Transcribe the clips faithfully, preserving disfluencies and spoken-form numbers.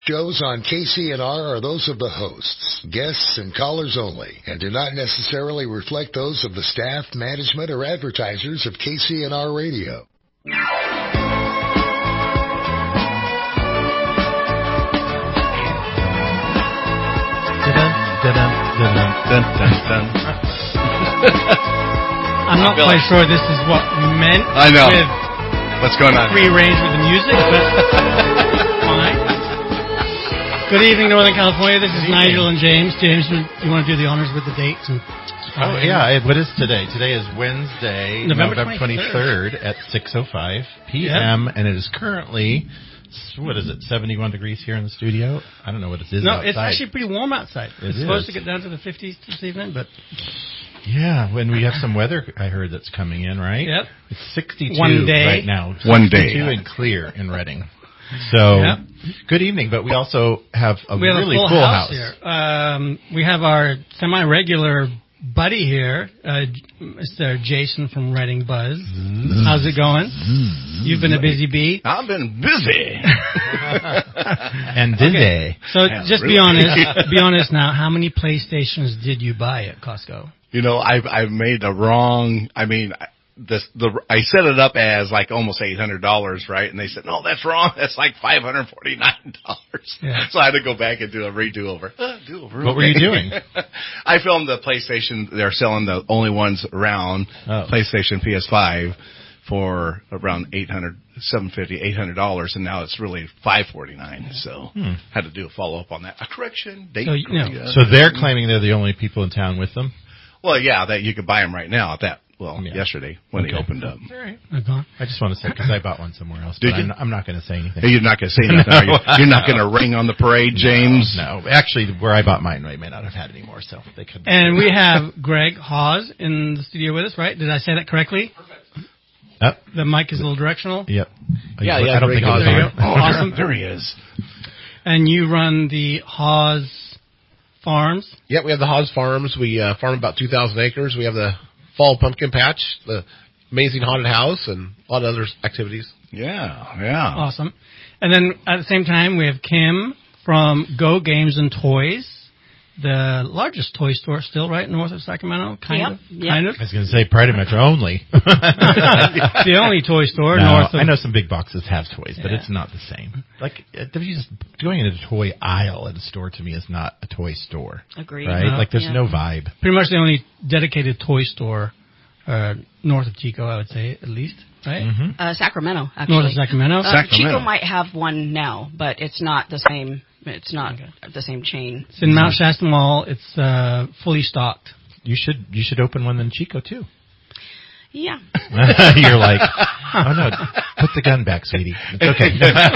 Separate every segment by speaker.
Speaker 1: Shows on K C N R are those of the hosts, guests, and callers only, and do not necessarily reflect those of the staff, management, or advertisers of K C N R Radio.
Speaker 2: I'm not quite sure this is what meant.
Speaker 3: I know.
Speaker 2: With
Speaker 3: What's going on?
Speaker 2: Free range with the music, but fine. Good evening, Northern California. This is Nigel and James. James, you want to do the honors with the dates? And,
Speaker 4: oh, yeah. What is today? Today is Wednesday,
Speaker 2: November,
Speaker 4: November twenty-third at six oh five p.m. Yep. And it is currently, what is it, seventy-one degrees here in the studio? I don't know what it is
Speaker 2: No,
Speaker 4: outside.
Speaker 2: it's actually pretty warm outside.
Speaker 4: It
Speaker 2: it's
Speaker 4: is.
Speaker 2: supposed to get down to the fifties this evening, but...
Speaker 4: Yeah, when we have some weather, I heard, that's coming in, right?
Speaker 2: Yep.
Speaker 4: It's sixty-two
Speaker 2: One day.
Speaker 4: right now.
Speaker 3: One day.
Speaker 4: sixty-two and clear in Redding. So, yep. Good evening, but we also have a
Speaker 2: we have
Speaker 4: really
Speaker 2: a full,
Speaker 4: full
Speaker 2: house,
Speaker 4: house.
Speaker 2: here. Um, we have our semi-regular buddy here, uh, Mister Jason from Redding Buzz. Mm. How's it going? Mm. You've been a busy bee.
Speaker 3: I've been busy.
Speaker 4: And dizzy.
Speaker 2: Okay. So
Speaker 3: yeah,
Speaker 2: just
Speaker 3: really?
Speaker 2: be honest. Be honest now. How many PlayStations did you buy at Costco?
Speaker 3: You know, I've I've made a wrong. I mean, this the I set it up as like almost eight hundred dollars, right? And they said, no, that's wrong. That's like five hundred forty nine dollars. Yeah. So I had to go back and do a redo over. Uh, do over.
Speaker 4: What were you doing?
Speaker 3: I filmed the PlayStation. They're selling the only ones around oh. PlayStation P S five for around eight hundred, seven fifty, eight hundred dollars, and now it's really five forty nine. So hmm. had to do a follow up on that. A correction. Date
Speaker 2: so, you know,
Speaker 4: so they're claiming they're the only people in town with them.
Speaker 3: Well, yeah, that you could buy them right now at that. Well, yeah. yesterday when okay. they opened up.
Speaker 2: All right.
Speaker 4: I just want to say, because I bought one somewhere else,
Speaker 3: Did
Speaker 4: but
Speaker 3: you?
Speaker 4: I'm, I'm not going to say anything.
Speaker 3: You're not going to say nothing, are you? You're not going to ring on the parade, James?
Speaker 4: No, no. Actually, where I bought mine, I may not have had any more, so they could.
Speaker 2: And we have Greg Hawes in the studio with us, right? Did I say that correctly? Perfect.
Speaker 4: Yep.
Speaker 2: The mic is a little directional?
Speaker 4: Yep.
Speaker 3: Yeah, yeah,
Speaker 4: I don't
Speaker 3: Greg
Speaker 4: think
Speaker 3: Hawes.
Speaker 4: it was
Speaker 2: on.
Speaker 3: Oh,
Speaker 2: awesome.
Speaker 3: There he is.
Speaker 2: And you run the Hawes Farms?
Speaker 5: Yep, we have the Hawes Farms. We uh, farm about two thousand acres. We have the Fall Pumpkin Patch, the amazing haunted house, and a lot of other activities.
Speaker 3: Yeah, yeah.
Speaker 2: Awesome. And then at the same time, we have Kim from Go Games and Toys, the largest toy store still, right, north of Sacramento? Kind
Speaker 6: yep.
Speaker 2: of?
Speaker 6: Yep.
Speaker 2: Kind of?
Speaker 4: I was going to say Pride Metro only.
Speaker 2: The only toy store
Speaker 4: no,
Speaker 2: north of...
Speaker 4: I know some big boxes have toys, but
Speaker 2: yeah.
Speaker 4: it's not the same. Like, just going into a toy aisle at a store to me is not a toy store.
Speaker 6: Agreed.
Speaker 4: Right?
Speaker 2: No.
Speaker 4: Like, there's
Speaker 6: yeah.
Speaker 4: no vibe.
Speaker 2: Pretty much the only dedicated toy store uh, north of Chico, I would say, at least, right?
Speaker 4: Mm-hmm.
Speaker 6: Uh, Sacramento, actually.
Speaker 2: North of Sacramento?
Speaker 6: Uh,
Speaker 3: Sacramento.
Speaker 6: Chico might have one now, but it's not the same. It's not okay. the same chain.
Speaker 2: It's in Mount Shasta Mall. It's uh, fully stocked.
Speaker 4: You should you should open one in Chico, too.
Speaker 6: Yeah.
Speaker 4: You're like, oh, no, put the gun back, sweetie. It's okay.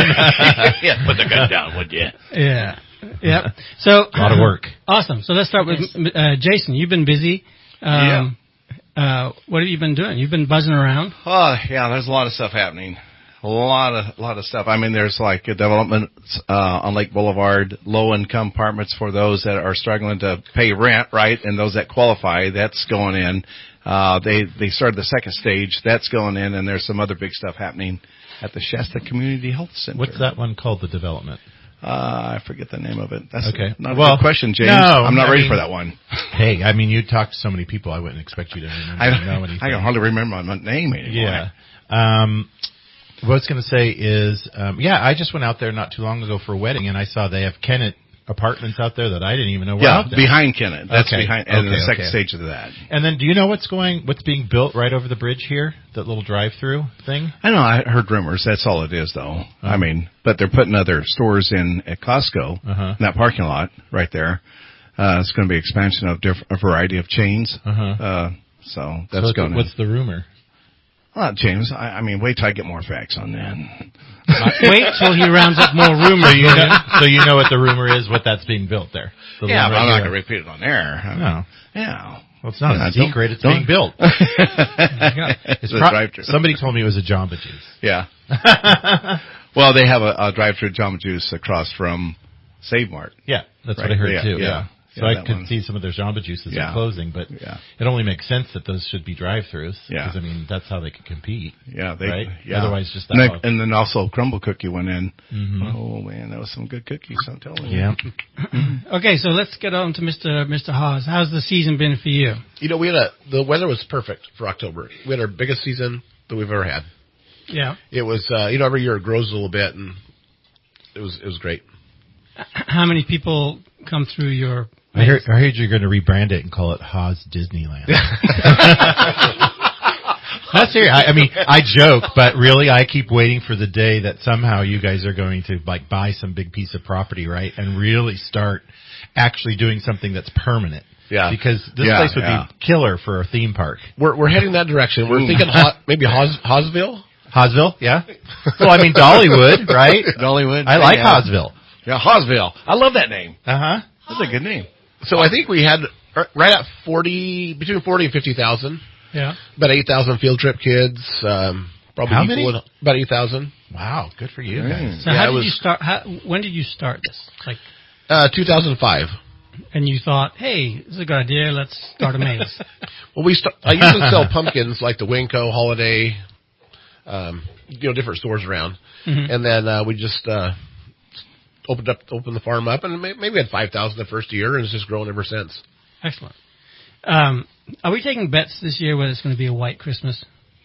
Speaker 3: Yeah, put the gun down, would you?
Speaker 2: Yeah. Yep. So
Speaker 4: a lot of work.
Speaker 2: Awesome. So let's start with uh, Jason. You've been busy. Um, yeah. Uh, what have you been doing? You've been buzzing around.
Speaker 3: Oh, yeah, there's a lot of stuff happening. A lot of, a lot of stuff. I mean, there's like a development uh, on Lake Boulevard, low-income apartments for those that are struggling to pay rent, right? And those that qualify, that's going in. Uh, they they started the second stage, that's going in, and there's some other big stuff happening at the Shasta Community Health Center.
Speaker 4: What's that one called? The development.
Speaker 3: Uh, I forget the name of it. That's
Speaker 4: okay.
Speaker 3: not
Speaker 4: well,
Speaker 3: a good question, James.
Speaker 4: No,
Speaker 3: I'm not
Speaker 4: I
Speaker 3: ready
Speaker 4: mean,
Speaker 3: for that one.
Speaker 4: Hey, I mean, you talk to so many people, I wouldn't expect you to remember
Speaker 3: I don't
Speaker 4: know anything.
Speaker 3: I can hardly remember my name anymore.
Speaker 4: Yeah. Um, what I was going to say is, um, yeah, I just went out there not too long ago for a wedding, and I saw they have Kennett apartments out there that I didn't even know were
Speaker 3: yeah,
Speaker 4: out there.
Speaker 3: behind Kennett. That's
Speaker 4: okay.
Speaker 3: behind, and
Speaker 4: okay,
Speaker 3: the second
Speaker 4: okay.
Speaker 3: stage of that.
Speaker 4: And then, do you know what's going, what's being built right over the bridge here? That little drive-through thing?
Speaker 3: I know. I heard rumors. That's all it is, though. Uh-huh. I mean, but they're putting other stores in at Costco
Speaker 4: uh-huh.
Speaker 3: in that parking lot right there. Uh, it's going to be expansion of diff- a variety of chains.
Speaker 4: Uh-huh.
Speaker 3: Uh, so that's
Speaker 4: so
Speaker 3: going.
Speaker 4: What's the rumor?
Speaker 3: Well, James, I, I mean, wait till I get more facts on that.
Speaker 2: Wait till he rounds up more rumors.
Speaker 4: So you, know, so you know what the rumor is, what that's being built there. The
Speaker 3: yeah, but I'm not
Speaker 4: here.
Speaker 3: going to repeat it on air. I mean,
Speaker 4: no.
Speaker 3: Yeah.
Speaker 4: Well, it's not
Speaker 3: yeah,
Speaker 4: a secret. It's being built. It's
Speaker 3: the
Speaker 4: pro-
Speaker 3: drive-thru.
Speaker 4: Somebody told me it was a Jamba Juice.
Speaker 3: Yeah. Well, they have a, a drive-thru Jamba Juice across from Save Mart.
Speaker 4: Yeah, that's
Speaker 3: right?
Speaker 4: what I heard
Speaker 3: yeah,
Speaker 4: too.
Speaker 3: Yeah.
Speaker 4: yeah. So
Speaker 3: Yeah,
Speaker 4: I
Speaker 3: that
Speaker 4: could
Speaker 3: one.
Speaker 4: see some of their Jamba Juices
Speaker 3: Yeah.
Speaker 4: are closing, but
Speaker 3: Yeah.
Speaker 4: it only makes sense that those should be drive-throughs.
Speaker 3: Yeah.
Speaker 4: Because, I mean, that's how they can compete.
Speaker 3: Yeah, they,
Speaker 4: Right?
Speaker 3: yeah.
Speaker 4: Otherwise, just
Speaker 3: and
Speaker 4: that
Speaker 3: then, and then also Crumble Cookie went in.
Speaker 4: Mhm.
Speaker 3: Oh man, that was some good cookies. I'm telling you.
Speaker 4: Yeah.
Speaker 2: Okay, so let's get on to Mister Mister Haas. How's the season been for you?
Speaker 5: You know, we had a the weather was perfect for October. We had our biggest season that we've ever had.
Speaker 2: Yeah.
Speaker 5: It was, uh, you know, every year it grows a little bit, and it was it was great.
Speaker 2: How many people come through your?
Speaker 4: I heard, I heard you're going to rebrand it and call it Haas Disneyland. That's serious. I, I mean, I joke, but really, I keep waiting for the day that somehow you guys are going to like buy some big piece of property, right, and really start actually doing something that's permanent.
Speaker 5: Yeah.
Speaker 4: Because this
Speaker 3: Yeah,
Speaker 4: place would
Speaker 3: yeah.
Speaker 4: be killer for a theme park.
Speaker 5: We're we're heading that direction. We're thinking Haw- maybe Haws, Hawesville.
Speaker 4: Hawesville, yeah. Well, I mean Dollywood, right?
Speaker 3: Dollywood.
Speaker 4: I like
Speaker 3: yeah.
Speaker 4: Hawesville.
Speaker 3: Yeah, Hawesville. I love that name.
Speaker 4: Uh huh.
Speaker 3: That's a good name.
Speaker 5: So I think we had r- right at forty, between forty and fifty thousand.
Speaker 2: Yeah.
Speaker 5: About eight thousand field trip kids. Um, probably
Speaker 4: How
Speaker 5: equal
Speaker 4: many?
Speaker 5: in- about eight thousand.
Speaker 4: Wow, good for you
Speaker 3: Mm.
Speaker 4: guys.
Speaker 2: So
Speaker 5: Yeah,
Speaker 2: how
Speaker 5: it
Speaker 2: did
Speaker 5: was-
Speaker 2: you start? How, when did you start this? Like,
Speaker 5: Uh, two thousand five.
Speaker 2: and you thought, hey, this is a good idea. Let's start a maze.
Speaker 5: Well, we st- I usually sell pumpkins like the Winco, Holiday, um, you know, different stores around,
Speaker 2: Mhm.
Speaker 5: and then uh, we just uh, opened up, opened the farm up, and may- maybe we had five thousand the first year, and it's just grown ever since.
Speaker 2: Excellent. Um, are we taking bets this year whether it's going to be a white Christmas?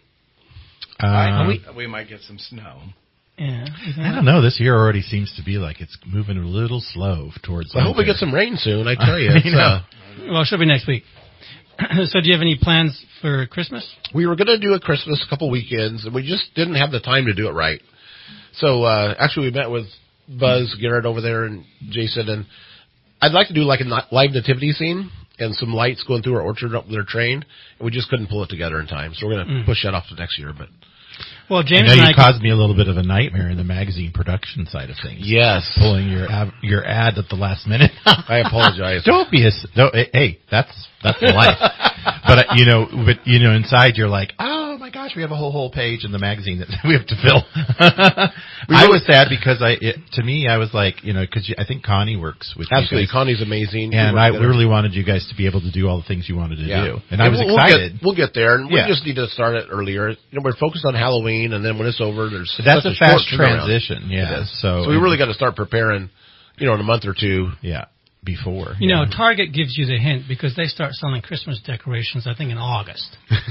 Speaker 4: Um,
Speaker 3: we, we might get some snow.
Speaker 2: Yeah. you think
Speaker 4: I don't know. This year already seems to be like it's moving a little slow towards.
Speaker 5: I hope we
Speaker 4: winter.
Speaker 5: get some rain soon. I tell you,
Speaker 4: I
Speaker 5: it's,
Speaker 4: know.
Speaker 5: uh,
Speaker 2: Well, it should be next week. So do you have any plans for Christmas?
Speaker 5: we were going to do a Christmas a couple weekends, and we just didn't have the time to do it right. So uh, actually, we met with Buzz Garrett over there and Jason, and I'd like to do like a ni- live nativity scene and some lights going through our orchard up there trained, and we just couldn't pull it together in time. So we're going to
Speaker 2: Mm.
Speaker 5: push that off to next year. But
Speaker 2: Well,
Speaker 4: I
Speaker 2: James
Speaker 4: know
Speaker 2: and
Speaker 4: you
Speaker 2: I
Speaker 4: caused me a little bit of a nightmare in the magazine production side of things.
Speaker 5: yes,
Speaker 4: Pulling your av- your ad at the last minute.
Speaker 5: I apologize.
Speaker 4: Don't be a s- don't, hey, that's that's life. But uh, you know, but you know, inside you're like, oh my gosh, we have a whole whole page in the magazine that we have to fill. I was sad because I, it, to me, I was like, you know, because I think Connie works with
Speaker 5: Absolutely,
Speaker 4: you guys,
Speaker 5: Connie's amazing.
Speaker 4: and
Speaker 5: We work
Speaker 4: I
Speaker 5: together.
Speaker 4: really wanted you guys to be able to do all the things you wanted to
Speaker 5: Yeah.
Speaker 4: do, and I was
Speaker 5: we'll,
Speaker 4: excited.
Speaker 5: We'll get, we'll get there, and
Speaker 4: Yeah.
Speaker 5: we just need to start it earlier. You know, we're focused on Halloween, and then when it's over, there's
Speaker 4: But that's
Speaker 5: such
Speaker 4: a
Speaker 5: short
Speaker 4: fast
Speaker 5: turnaround.
Speaker 4: transition, yeah.
Speaker 5: It is.
Speaker 4: So,
Speaker 5: So we really got to start preparing, you know, in a month or two.
Speaker 4: yeah, before
Speaker 2: You know,
Speaker 4: yeah.
Speaker 2: Target gives you the hint because they start selling Christmas decorations, I think, in August.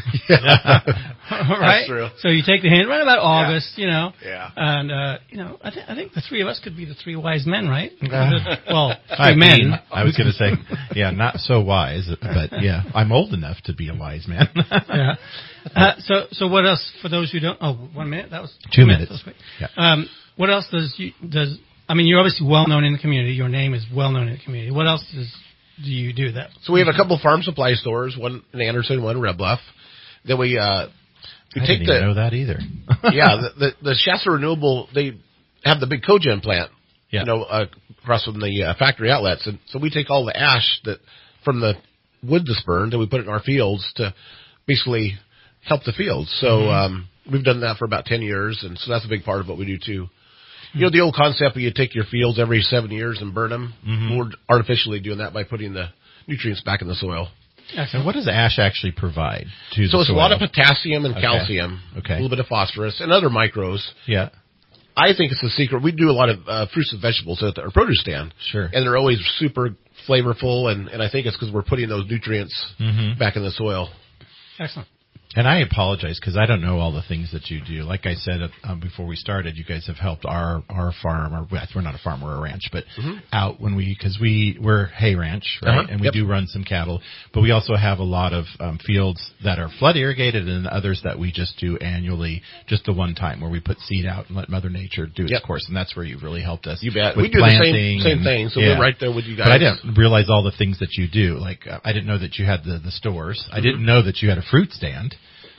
Speaker 2: Right?
Speaker 3: true.
Speaker 2: So you take the hint right about August, you know.
Speaker 3: Yeah.
Speaker 2: And, uh, you know, I, th- I think the three of us could be the three wise men, right?
Speaker 4: Uh,
Speaker 2: well,
Speaker 4: I
Speaker 2: three men.
Speaker 4: mean, I was going to say, yeah, not so wise, but yeah, I'm old enough to be a wise man.
Speaker 2: Yeah. Uh, so, so what else, for those who don't, oh, one minute? That was
Speaker 4: Two minutes.
Speaker 2: That was quick.
Speaker 4: Yeah.
Speaker 2: Um, what else does you, does, I mean, you're obviously well known in the community. Your name is well known in the community. What else does, do you do that?
Speaker 5: So we have a couple of farm supply stores, one in Anderson, one in Red Bluff. Then we uh, we
Speaker 4: I
Speaker 5: take
Speaker 4: didn't even know
Speaker 5: the
Speaker 4: that either.
Speaker 5: yeah the, the the Shasta Renewable. They have the big cogen plant,
Speaker 4: Yeah.
Speaker 5: you know, uh, across from the uh, factory outlets, and so we take all the ash that from the wood that's burned and we put it in our fields to basically help the fields. So
Speaker 4: Mm-hmm.
Speaker 5: um, we've done that for about ten years, and so that's a big part of what we do too. You know, the old concept where you take your fields every seven years and burn them.
Speaker 4: Mhm.
Speaker 5: We're artificially doing that by putting the nutrients back in the soil.
Speaker 4: And what does ash actually provide to
Speaker 5: So
Speaker 4: the
Speaker 5: it's
Speaker 4: soil?
Speaker 5: a lot of potassium and
Speaker 4: Okay.
Speaker 5: calcium,
Speaker 4: Okay.
Speaker 5: a little bit of phosphorus, and other micros.
Speaker 4: Yeah,
Speaker 5: I think it's a secret. We do a lot of uh, fruits and vegetables at our produce stand,
Speaker 4: sure.
Speaker 5: and they're always super flavorful, and, and I think it's because we're putting those nutrients
Speaker 4: Mm-hmm.
Speaker 5: back in the soil.
Speaker 2: Excellent.
Speaker 4: And I apologize because I don't know all the things that you do. Like I said um, before we started, you guys have helped our our farm. Or well, we're not a farm, we're a ranch, but
Speaker 5: Mhm.
Speaker 4: out when we because we we're hay ranch, right?
Speaker 5: Uh-huh.
Speaker 4: And we
Speaker 5: Yep.
Speaker 4: do run some cattle, but we also have a lot of um, fields that are flood irrigated, and others that we just do annually, just the one time where we put seed out and let Mother Nature do its
Speaker 5: Yep.
Speaker 4: course. And that's where you've really helped us.
Speaker 5: You bet.
Speaker 4: with
Speaker 5: We do the same
Speaker 4: planting
Speaker 5: same
Speaker 4: and-
Speaker 5: thing, so
Speaker 4: yeah.
Speaker 5: we're right there with you guys.
Speaker 4: But I didn't realize all the things that you do. Like uh, I didn't know that you had the the stores. I didn't know that you had a fruit stand.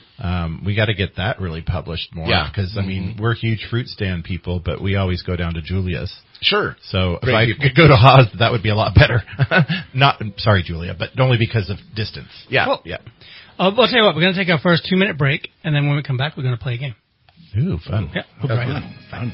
Speaker 4: Um, we got to get that really published more.
Speaker 5: Yeah.
Speaker 4: Because I mean, we're huge fruit stand people, but we always go down to Julia's.
Speaker 5: Sure.
Speaker 4: So
Speaker 5: Great
Speaker 4: if I
Speaker 5: people.
Speaker 4: could go to Haas, that would be a lot better. Not sorry, Julia, but only because of distance.
Speaker 5: Yeah.
Speaker 2: Cool.
Speaker 5: Yeah.
Speaker 2: Uh, I'll tell you what, we're going to take our first two minute break, and then when we come back, we're going to play a game.
Speaker 4: Ooh, fun.
Speaker 2: Yeah, we'll be right back.
Speaker 3: Fun.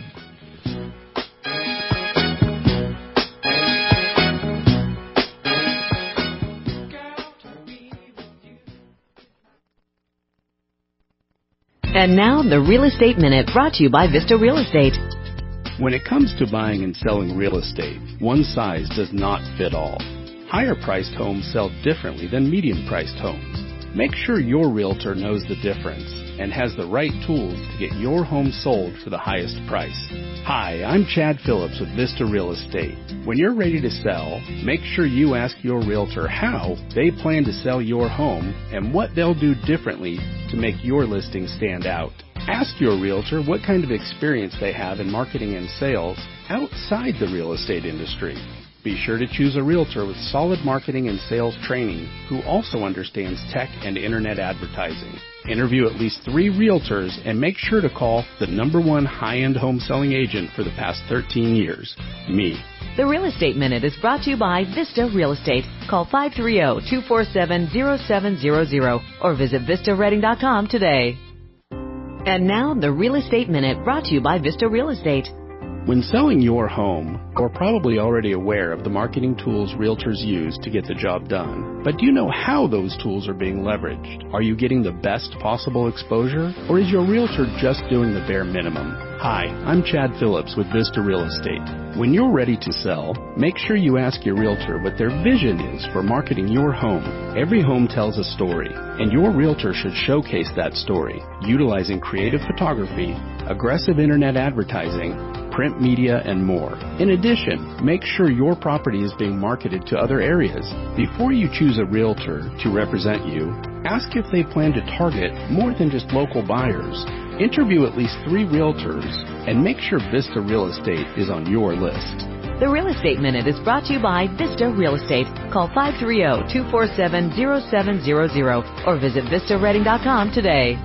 Speaker 7: And now, the Real Estate Minute, brought to you by Vista Real Estate.
Speaker 8: When it comes to buying and selling real estate, one size does not fit all. Higher-priced homes sell differently than medium-priced homes. Make sure your realtor knows the difference and has the right tools to get your home sold for the highest price. Hi, I'm Chad Phillips with Vista Real Estate. When you're ready to sell, make sure you ask your realtor how they plan to sell your home and what they'll do differently to make your listing stand out. Ask your realtor what kind of experience they have in marketing and sales outside the real estate industry. Be sure to choose a realtor with solid marketing and sales training who also understands tech and internet advertising. Interview at least three realtors and make sure to call the number one high-end home selling agent for the past thirteen years, me.
Speaker 7: The Real Estate Minute is brought to you by Vista Real Estate. Call five three zero, two four seven, zero seven zero zero or visit vista reading dot com today. And now, the Real Estate Minute, brought to you by Vista Real Estate.
Speaker 8: When selling your home, you're probably already aware of the marketing tools realtors use to get the job done. But do you know how those tools are being leveraged? Are you getting the best possible exposure? Or is your realtor just doing the bare minimum? Hi, I'm Chad Phillips with Vista Real Estate. When you're ready to sell, make sure you ask your realtor what their vision is for marketing your home. Every home tells a story, and your realtor should showcase that story, utilizing creative photography, aggressive internet advertising, print media, and more. In addition, make sure your property is being marketed to other areas. Before you choose a realtor to represent you, ask if they plan to target more than just local buyers. Interview at least three realtors and make sure Vista Real Estate is on your list.
Speaker 7: The Real Estate Minute is brought to you by Vista Real Estate. Call five three zero, two four seven, zero seven zero zero or visit vista reading dot com today.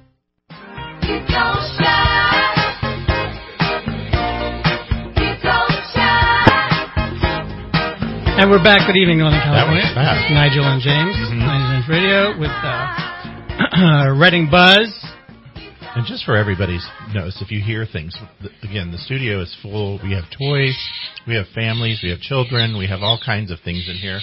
Speaker 2: And we're back. Good evening, Northern California.
Speaker 4: That was fast.
Speaker 2: Nigel and James,
Speaker 4: Mm-hmm.
Speaker 2: Nigel James Radio with uh, Reading Buzz.
Speaker 4: And just for everybody's notice, if you hear things, again, the studio is full. We have toys, we have families, we have children, we have all kinds of things in here.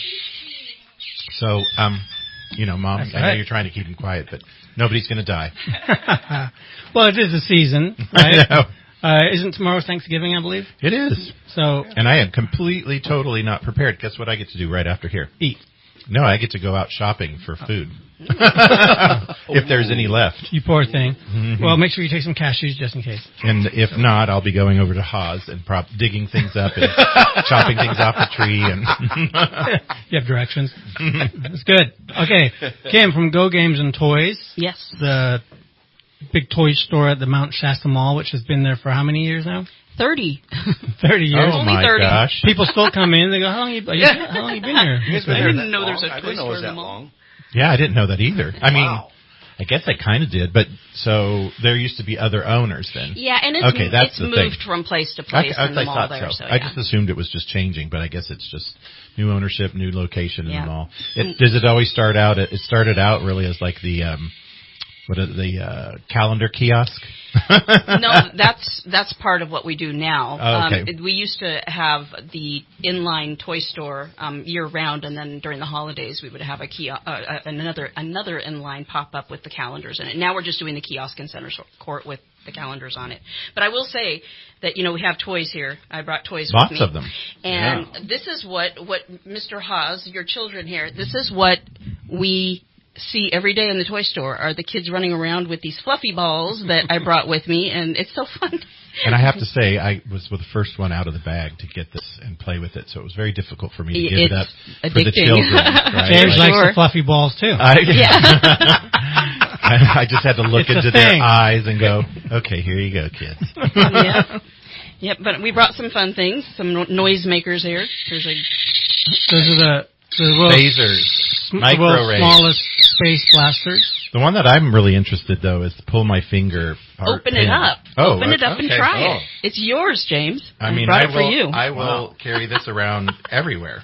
Speaker 4: So, um, you know, Mom,
Speaker 2: That's
Speaker 4: I know
Speaker 2: right.
Speaker 4: you're trying to keep them quiet, but nobody's going to die.
Speaker 2: Well, it is the season, right?
Speaker 4: I know.
Speaker 2: Uh, isn't tomorrow Thanksgiving, I believe?
Speaker 4: It is.
Speaker 2: So,
Speaker 4: And I am completely, totally not prepared. Guess what I get to do right after here?
Speaker 2: eat.
Speaker 4: No, I get to go out shopping for food. If there's any left.
Speaker 2: You poor thing.
Speaker 4: Mm-hmm.
Speaker 2: Well, make sure you take some cashews just in case.
Speaker 4: And if not, I'll be going over to Haas and prop digging things up and chopping things off the tree. And
Speaker 2: You have directions. That's good. Okay. Kim from Go Games and Toys.
Speaker 6: Yes.
Speaker 2: The big toy store at the Mount Shasta Mall, which has been there for how many years now?
Speaker 6: thirty.
Speaker 2: thirty years.
Speaker 4: oh
Speaker 6: Only
Speaker 4: my
Speaker 6: thirty.
Speaker 4: gosh.
Speaker 2: People still come in. They go, "How long you?
Speaker 6: Yeah.
Speaker 2: How long you been here?"
Speaker 3: You guys been
Speaker 6: I
Speaker 3: there
Speaker 6: didn't
Speaker 3: that
Speaker 6: know there was
Speaker 3: long?
Speaker 6: a
Speaker 3: I
Speaker 6: toy
Speaker 3: didn't know it
Speaker 6: store
Speaker 3: was
Speaker 6: in the
Speaker 3: that
Speaker 6: mall.
Speaker 3: long.
Speaker 4: Yeah, I didn't know that either. I mean,
Speaker 3: Wow.
Speaker 4: I guess I kind of did, but so there used to be other owners then.
Speaker 6: Yeah, and it's,
Speaker 4: Okay, that's
Speaker 6: it's
Speaker 4: the
Speaker 6: moved
Speaker 4: thing.
Speaker 6: from place to
Speaker 4: I,
Speaker 6: place
Speaker 4: I,
Speaker 6: in the
Speaker 4: I
Speaker 6: mall
Speaker 4: thought
Speaker 6: there.
Speaker 4: so.
Speaker 6: So,
Speaker 4: I
Speaker 6: yeah.
Speaker 4: just assumed it was just changing, but I guess it's just new ownership, new location in
Speaker 6: Yeah.
Speaker 4: the mall. It, does it always start out? It started out really as like the um, what are the uh, calendar kiosk.
Speaker 6: No, that's that's part of what we do now.
Speaker 4: Oh, okay.
Speaker 6: Um, it- we used to have the inline toy store um, year round, and then during the holidays we would have a kiosk, uh, uh, another another inline pop up with the calendars in it. Now we're just doing the kiosk in Center Court with the calendars on it. But I will say that you know we have toys here. I brought toys
Speaker 4: Lots
Speaker 6: with me.
Speaker 4: of them.
Speaker 6: And this is what what Mister Haas, your children here. This is what we see every day in the toy store are the kids running around with these fluffy balls that I brought with me, and it's so fun.
Speaker 4: And I have to say, I was the first one out of the bag to get this and play with it, so it was very difficult for me to give
Speaker 6: It's
Speaker 4: it up for the
Speaker 6: addicting.
Speaker 4: children. Right?
Speaker 2: James
Speaker 4: Like,
Speaker 2: likes
Speaker 6: Sure.
Speaker 2: the fluffy balls too.
Speaker 4: I,
Speaker 6: Yeah.
Speaker 4: I, I just had to look
Speaker 2: It's a
Speaker 4: into their
Speaker 2: thing.
Speaker 4: eyes and go, okay, here you go, kids.
Speaker 6: Yep. Yep, but we brought some fun things, some no- noise makers here. There's a
Speaker 2: Those are the the world's,
Speaker 4: Phasers,
Speaker 2: sm- the
Speaker 4: micro
Speaker 2: world's
Speaker 4: rays.
Speaker 2: smallest space blasters.
Speaker 4: The one that I'm really interested, though, is pull my finger part
Speaker 6: open it
Speaker 4: pin.
Speaker 6: up.
Speaker 4: Oh,
Speaker 6: open it up and
Speaker 4: okay.
Speaker 6: try
Speaker 4: Oh.
Speaker 6: it. It's yours, James.
Speaker 4: I mean,
Speaker 6: brought
Speaker 4: I
Speaker 6: it for
Speaker 4: will,
Speaker 6: you.
Speaker 4: I will carry this around everywhere.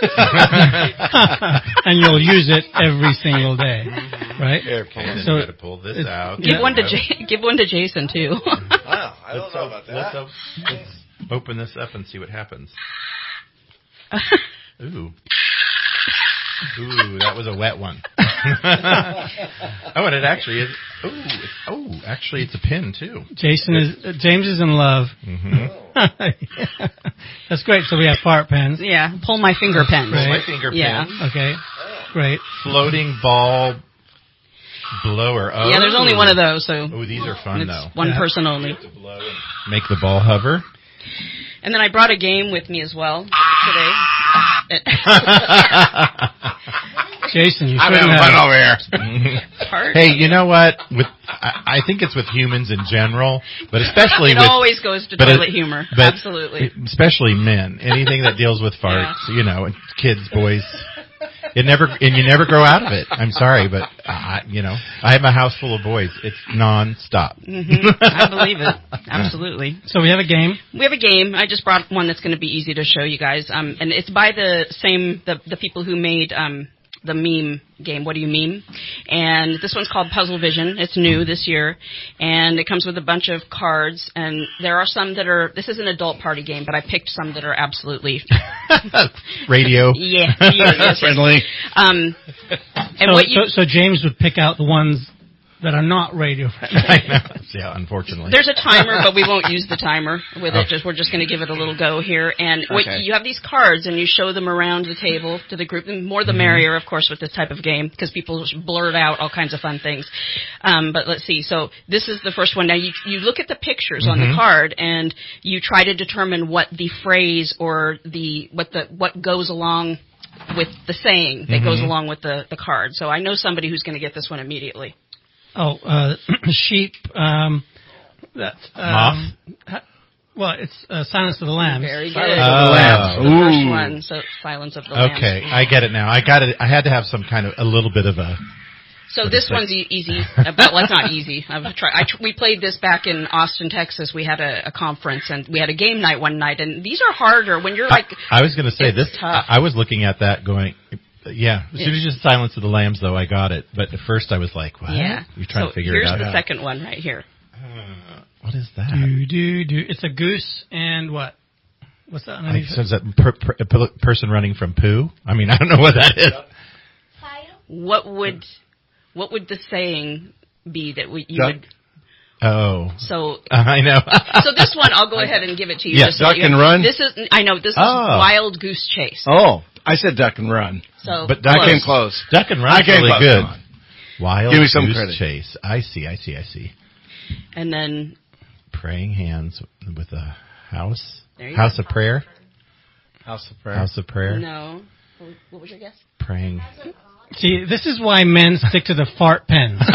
Speaker 2: And you'll use it every single day, right?
Speaker 4: Okay, then
Speaker 2: So
Speaker 4: you got to pull this
Speaker 2: it's-
Speaker 4: out.
Speaker 6: give
Speaker 2: yeah.
Speaker 6: one to J- give one to Jason too.
Speaker 3: Wow, I don't
Speaker 4: Let's,
Speaker 3: know
Speaker 4: op-
Speaker 3: about
Speaker 4: let's,
Speaker 3: that.
Speaker 4: op- let's open this up and see what happens. Ooh. Ooh, that was a wet one. Oh, and it actually is. Ooh, it's, oh, actually, it's a pin too.
Speaker 2: Jason is uh, James is in love.
Speaker 4: Mm-hmm.
Speaker 2: That's great. So we have fart pens.
Speaker 6: Yeah, pull my finger pen.
Speaker 2: Right.
Speaker 4: My finger
Speaker 6: Yeah.
Speaker 4: pin.
Speaker 2: Okay, great.
Speaker 4: Floating ball blower. Oh.
Speaker 6: Yeah, there's only one of those, so
Speaker 4: Oh, these are fun
Speaker 6: it's
Speaker 4: though.
Speaker 6: one
Speaker 2: Yeah.
Speaker 6: person only.
Speaker 4: To blow and make the ball hover.
Speaker 6: And then I brought a game with me as well today.
Speaker 2: Jason, you
Speaker 3: I'm
Speaker 2: shouldn't
Speaker 3: having fun
Speaker 2: have.
Speaker 3: over here.
Speaker 6: Part.
Speaker 4: Hey, you know what? With I, I think it's with humans in general, but especially
Speaker 6: it
Speaker 4: with
Speaker 6: always goes to
Speaker 4: but
Speaker 6: toilet
Speaker 4: it-
Speaker 6: humor.
Speaker 4: but
Speaker 6: Absolutely.
Speaker 4: especially men. Anything that deals with farts, you know, and kids, boys. It never and you never grow out of it. I'm sorry, but I, you know, I have a house full of boys. It's nonstop.
Speaker 6: hmm I believe it. Absolutely.
Speaker 2: So we have a game.
Speaker 6: We have a game. I just brought one that's going to be easy to show you guys. Um, and it's by the same, the, the people who made um, the meme game, What Do You Meme? And this one's called Puzzle Vision. It's new this year. And it comes with a bunch of cards. And there are some that are, this is an adult party game, but I picked some that are absolutely
Speaker 4: Radio.
Speaker 6: yeah, yeah, yes, yes.
Speaker 3: Friendly.
Speaker 6: Um, and
Speaker 2: So,
Speaker 6: what you,
Speaker 2: so, so James would pick out the ones that are not radio friendly.
Speaker 4: I know. Yeah, unfortunately.
Speaker 6: there's a timer, but we won't use the timer with
Speaker 4: Oh.
Speaker 6: it. Just we're just going to give it a little go here. And what,
Speaker 3: Okay.
Speaker 6: you have these cards, and you show them around the table to the group. And more the merrier, of course, with this type of game, because people blurt out all kinds of fun things. Um, but let's see. So this is the first one. Now you you look at the pictures on the card, and you try to determine what the phrase or the what the what goes along with the saying that goes along with the the card. So I know somebody who's going to get this one immediately.
Speaker 2: Oh, uh, sheep. Um, that's um, ha- well, it's uh, Silence of the Lambs.
Speaker 6: Very good.
Speaker 3: Silence of the Lambs.
Speaker 6: So the first
Speaker 3: Ooh.
Speaker 6: one, so Silence of the Lambs.
Speaker 4: Okay, I get it now. I got it. I had to have some kind of a little bit of a.
Speaker 6: So
Speaker 4: What
Speaker 6: this
Speaker 4: is that?
Speaker 6: one's e- easy. Uh, Well, it's not easy. I've tried. I tr- we played this back in Austin, Texas. We had a, a conference and we had a game night one night. And these are harder when you're like.
Speaker 4: I, I was going to say
Speaker 6: it's
Speaker 4: this.
Speaker 6: tough.
Speaker 4: I, I was looking at that going. Yeah, as soon as you said Silence of the Lambs, though, I got it. But at first, I was like, "What?"
Speaker 6: Yeah.
Speaker 4: You're trying
Speaker 6: so
Speaker 4: to figure
Speaker 6: here's
Speaker 4: it out.
Speaker 6: the second one right here.
Speaker 4: Uh, what is that?
Speaker 2: Do do do. It's a goose and what? What's that
Speaker 4: Like,
Speaker 2: underneath?
Speaker 4: so is that per, per, a per- person running from poo? I mean, I don't know what that is.
Speaker 6: What would what would the saying be that we, you
Speaker 3: Duck.
Speaker 6: would?
Speaker 4: Oh,
Speaker 6: So
Speaker 4: I know.
Speaker 6: so this one, I'll go ahead and give it to you.
Speaker 4: Yeah,
Speaker 6: just so
Speaker 3: duck
Speaker 6: you-
Speaker 3: and run?
Speaker 6: This is I know this is
Speaker 4: Oh.
Speaker 6: Wild Goose Chase.
Speaker 3: Oh, I said duck and run.
Speaker 6: So
Speaker 4: But
Speaker 3: I
Speaker 4: Close.
Speaker 3: came close.
Speaker 4: Duck and
Speaker 3: I
Speaker 4: Run's
Speaker 3: came
Speaker 4: really
Speaker 3: close.
Speaker 4: good.
Speaker 3: Come on.
Speaker 4: Wild
Speaker 3: Give me some
Speaker 4: Goose
Speaker 3: credit.
Speaker 4: Chase. I see. I see. I see.
Speaker 6: and then
Speaker 4: Praying hands with a house.
Speaker 6: There you
Speaker 4: House
Speaker 6: go.
Speaker 4: of prayer.
Speaker 3: House of prayer.
Speaker 4: House of prayer.
Speaker 6: no. What was your guess?
Speaker 4: Praying.
Speaker 2: See, this is why men stick to the fart pens.
Speaker 6: this,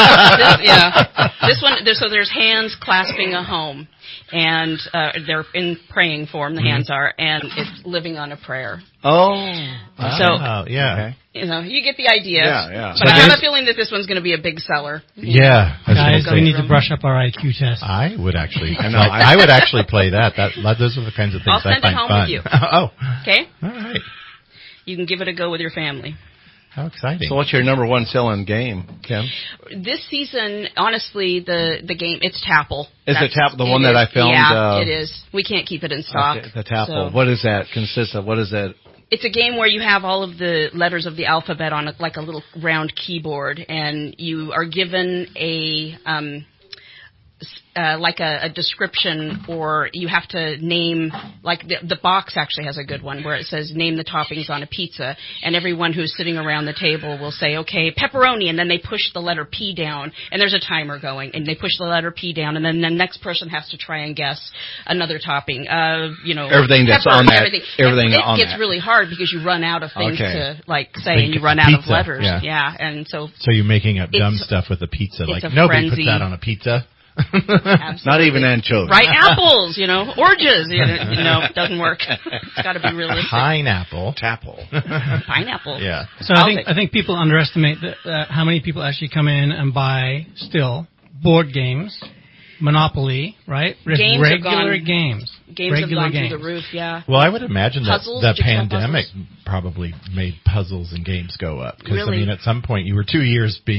Speaker 6: yeah. This one, there, so there's hands clasping a home, and uh, they're in praying form. The hands are, and it's living on a prayer.
Speaker 3: Oh.
Speaker 6: So
Speaker 4: Oh, yeah.
Speaker 3: Okay.
Speaker 6: you know, you get the idea.
Speaker 3: Yeah, yeah.
Speaker 6: But
Speaker 2: So
Speaker 6: I have
Speaker 2: there's-
Speaker 6: a feeling that this one's going to be a big seller.
Speaker 4: Yeah. I was gonna
Speaker 2: Guys,
Speaker 4: say-
Speaker 2: we need to brush up our I Q test.
Speaker 4: I would actually.
Speaker 3: I know,
Speaker 4: like,
Speaker 3: I-
Speaker 4: I would actually play that. That that- those are the kinds of things
Speaker 6: I'll send
Speaker 4: I
Speaker 6: it
Speaker 4: find
Speaker 6: home
Speaker 4: fun.
Speaker 6: with you.
Speaker 4: oh,
Speaker 6: Okay,
Speaker 4: all right.
Speaker 6: you can give it a go with your family.
Speaker 4: How exciting!
Speaker 3: So what's your number one selling game, Kim?
Speaker 6: This season, honestly, the the game it's Tapple.
Speaker 3: Is
Speaker 6: That's-
Speaker 3: it Tapple, the
Speaker 6: it
Speaker 3: one that
Speaker 6: is.
Speaker 3: I filmed,
Speaker 6: Yeah,
Speaker 3: uh,
Speaker 6: it is. We can't keep it in stock.
Speaker 3: Okay, the Tapple.
Speaker 6: so-
Speaker 3: What does that consist of? What is that?
Speaker 6: It's a game where you have all of the letters of the alphabet on a, like a little round keyboard, and you are given a um, s- uh, like a, a description, or you have to name, like the, the box actually has a good one where it says name the toppings on a pizza, and everyone who's sitting around the table will say, okay, pepperoni, and then they push the letter P down, and there's a timer going, and they push the letter P down, and then the next person has to try and guess another topping, uh, you know,
Speaker 3: Everything that's
Speaker 6: pepper,
Speaker 3: on that-
Speaker 6: Everything,
Speaker 3: everything
Speaker 6: it,
Speaker 3: on
Speaker 6: gets
Speaker 3: that.
Speaker 6: really hard because you run out of things
Speaker 3: Okay.
Speaker 6: to like say,
Speaker 4: Like
Speaker 6: and you run out of
Speaker 4: pizza,
Speaker 6: letters.
Speaker 4: yeah.
Speaker 6: and so
Speaker 4: So you're making up dumb
Speaker 6: It's-
Speaker 4: stuff with a pizza.
Speaker 6: it's
Speaker 4: Like
Speaker 6: a
Speaker 4: nobody
Speaker 6: frenzy.
Speaker 4: puts that on a pizza.
Speaker 6: absolutely.
Speaker 3: Not even anchovies.
Speaker 6: Right, apples, you know, oranges. You know, you know, it doesn't work. It's got to be realistic.
Speaker 4: Pineapple.
Speaker 3: Tapple.
Speaker 6: Pineapple.
Speaker 4: Yeah.
Speaker 2: So I
Speaker 6: I'll
Speaker 2: think
Speaker 6: take-
Speaker 2: I think people underestimate the, uh, how many people actually come in and buy still board games, Monopoly, right? Re-
Speaker 6: Games have
Speaker 2: regular
Speaker 6: gone-
Speaker 2: games.
Speaker 6: Games
Speaker 2: regular
Speaker 6: have gone
Speaker 2: games.
Speaker 6: through the roof. Yeah.
Speaker 4: Well, I would imagine that
Speaker 6: Puzzles?
Speaker 4: the
Speaker 6: Did you have
Speaker 4: pandemic probably made puzzles and games go up. Because
Speaker 6: Really?
Speaker 4: I mean, at some point, you were two years being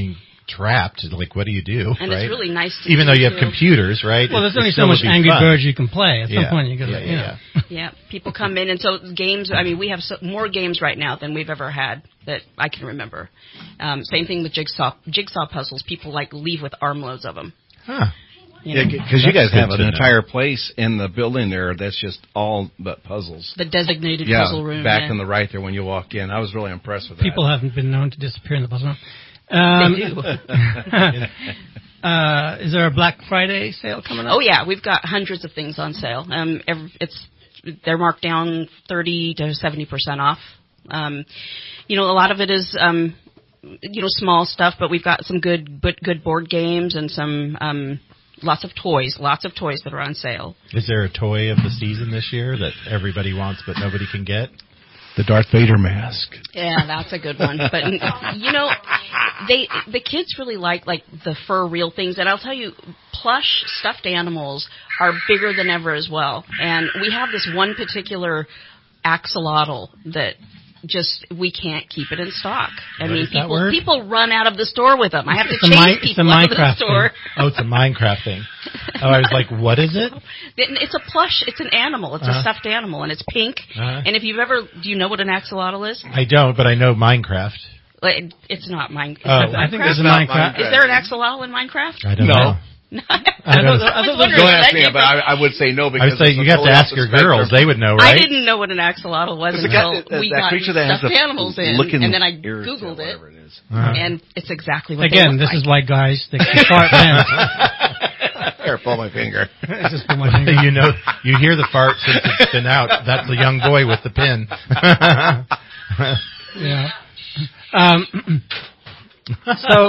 Speaker 4: trapped. Like, what do you do?
Speaker 6: And
Speaker 4: right?
Speaker 6: it's really nice to
Speaker 4: Even though you have
Speaker 6: too.
Speaker 4: computers, right?
Speaker 2: Well,
Speaker 4: it,
Speaker 2: there's only
Speaker 4: it
Speaker 2: so
Speaker 4: still
Speaker 2: much
Speaker 4: would be
Speaker 2: Angry
Speaker 4: fun.
Speaker 2: Birds you can play. At some
Speaker 4: Yeah.
Speaker 2: point, you got to,
Speaker 4: Yeah,
Speaker 2: you know.
Speaker 4: yeah,
Speaker 6: Yeah, people come in, and so games. I mean, we have so, more games right now than we've ever had that I can remember. Um, same thing with jigsaw jigsaw puzzles. People like leave with armloads of them.
Speaker 4: Huh.
Speaker 6: You know?
Speaker 3: Yeah, because you
Speaker 4: That's
Speaker 3: guys have
Speaker 4: good
Speaker 3: an
Speaker 4: to know.
Speaker 3: entire place in the building there that's just all but puzzles.
Speaker 6: The designated
Speaker 3: Yeah,
Speaker 6: puzzle room.
Speaker 3: back
Speaker 6: yeah.
Speaker 3: on the right there when you walk in. I was really impressed with
Speaker 2: People
Speaker 3: that.
Speaker 2: haven't been known to disappear in the puzzle room. Um,
Speaker 6: They do.
Speaker 2: uh, is there a Black Friday sale coming up?
Speaker 6: Oh yeah, we've got hundreds of things on sale. Um, every, it's they're marked down thirty to seventy percent off. Um, you know, a lot of it is um, you know small stuff, but we've got some good but good board games and some um, lots of toys, lots of toys that are on sale.
Speaker 4: Is there a toy of the season this year that everybody wants but nobody can get?
Speaker 3: The Darth Vader mask.
Speaker 6: Yeah, that's a good one. But you know, they the kids really like like the fur real things, and I'll tell you, plush stuffed animals are bigger than ever as well. And we have this one particular axolotl that just we can't keep it in stock. I
Speaker 4: What
Speaker 6: mean,
Speaker 4: is that
Speaker 6: people
Speaker 4: word?
Speaker 6: people run out of the store with them. I have to
Speaker 2: It's a
Speaker 6: chase
Speaker 2: mi- it's a
Speaker 6: people out of the
Speaker 2: Minecraft
Speaker 6: store.
Speaker 2: thing.
Speaker 4: Oh, it's a Minecraft thing. Oh, I was like, what is it?
Speaker 6: It's a plush. It's an animal. It's
Speaker 4: Uh-huh.
Speaker 6: a stuffed animal, and it's pink.
Speaker 4: Uh-huh.
Speaker 6: And if you've ever, do you know what an axolotl is?
Speaker 4: I don't, but I know Minecraft.
Speaker 6: Like, it's not mine.
Speaker 4: Oh,
Speaker 2: I think there's a Minecraft.
Speaker 6: Is there an axolotl in Minecraft?
Speaker 4: I don't
Speaker 3: No.
Speaker 4: know.
Speaker 6: No.
Speaker 2: I
Speaker 6: I
Speaker 2: thought-
Speaker 6: was
Speaker 2: I thought
Speaker 6: wondering
Speaker 2: those-
Speaker 3: Don't
Speaker 6: where
Speaker 3: ask
Speaker 6: that
Speaker 3: me,
Speaker 6: came
Speaker 3: but
Speaker 6: from.
Speaker 3: I, I would say no
Speaker 4: I
Speaker 3: because
Speaker 4: would say
Speaker 3: it's
Speaker 4: you
Speaker 3: a
Speaker 4: have to
Speaker 3: totally
Speaker 4: ask
Speaker 3: off
Speaker 4: your
Speaker 3: the spectrum.
Speaker 4: girls. They would know,
Speaker 6: I
Speaker 4: right?
Speaker 6: didn't know what an axolotl was
Speaker 3: It's a
Speaker 6: until
Speaker 3: guy- that-
Speaker 6: we
Speaker 3: that
Speaker 6: got
Speaker 3: creature that has
Speaker 6: stuffed
Speaker 3: a
Speaker 6: animals in,
Speaker 3: looking
Speaker 6: and then I
Speaker 3: ears,
Speaker 6: googled
Speaker 3: yeah,
Speaker 6: it,
Speaker 3: whatever it is.
Speaker 4: Uh-huh.
Speaker 6: and it's exactly what
Speaker 2: Again,
Speaker 6: they
Speaker 2: this
Speaker 6: look
Speaker 2: is
Speaker 6: like.
Speaker 2: why guys stick to fart pens.
Speaker 3: There, pull my finger.
Speaker 2: It's just too much finger.
Speaker 4: you know, you hear the fart since it's been out. That's the young boy with the pin.
Speaker 2: Yeah. Um, so,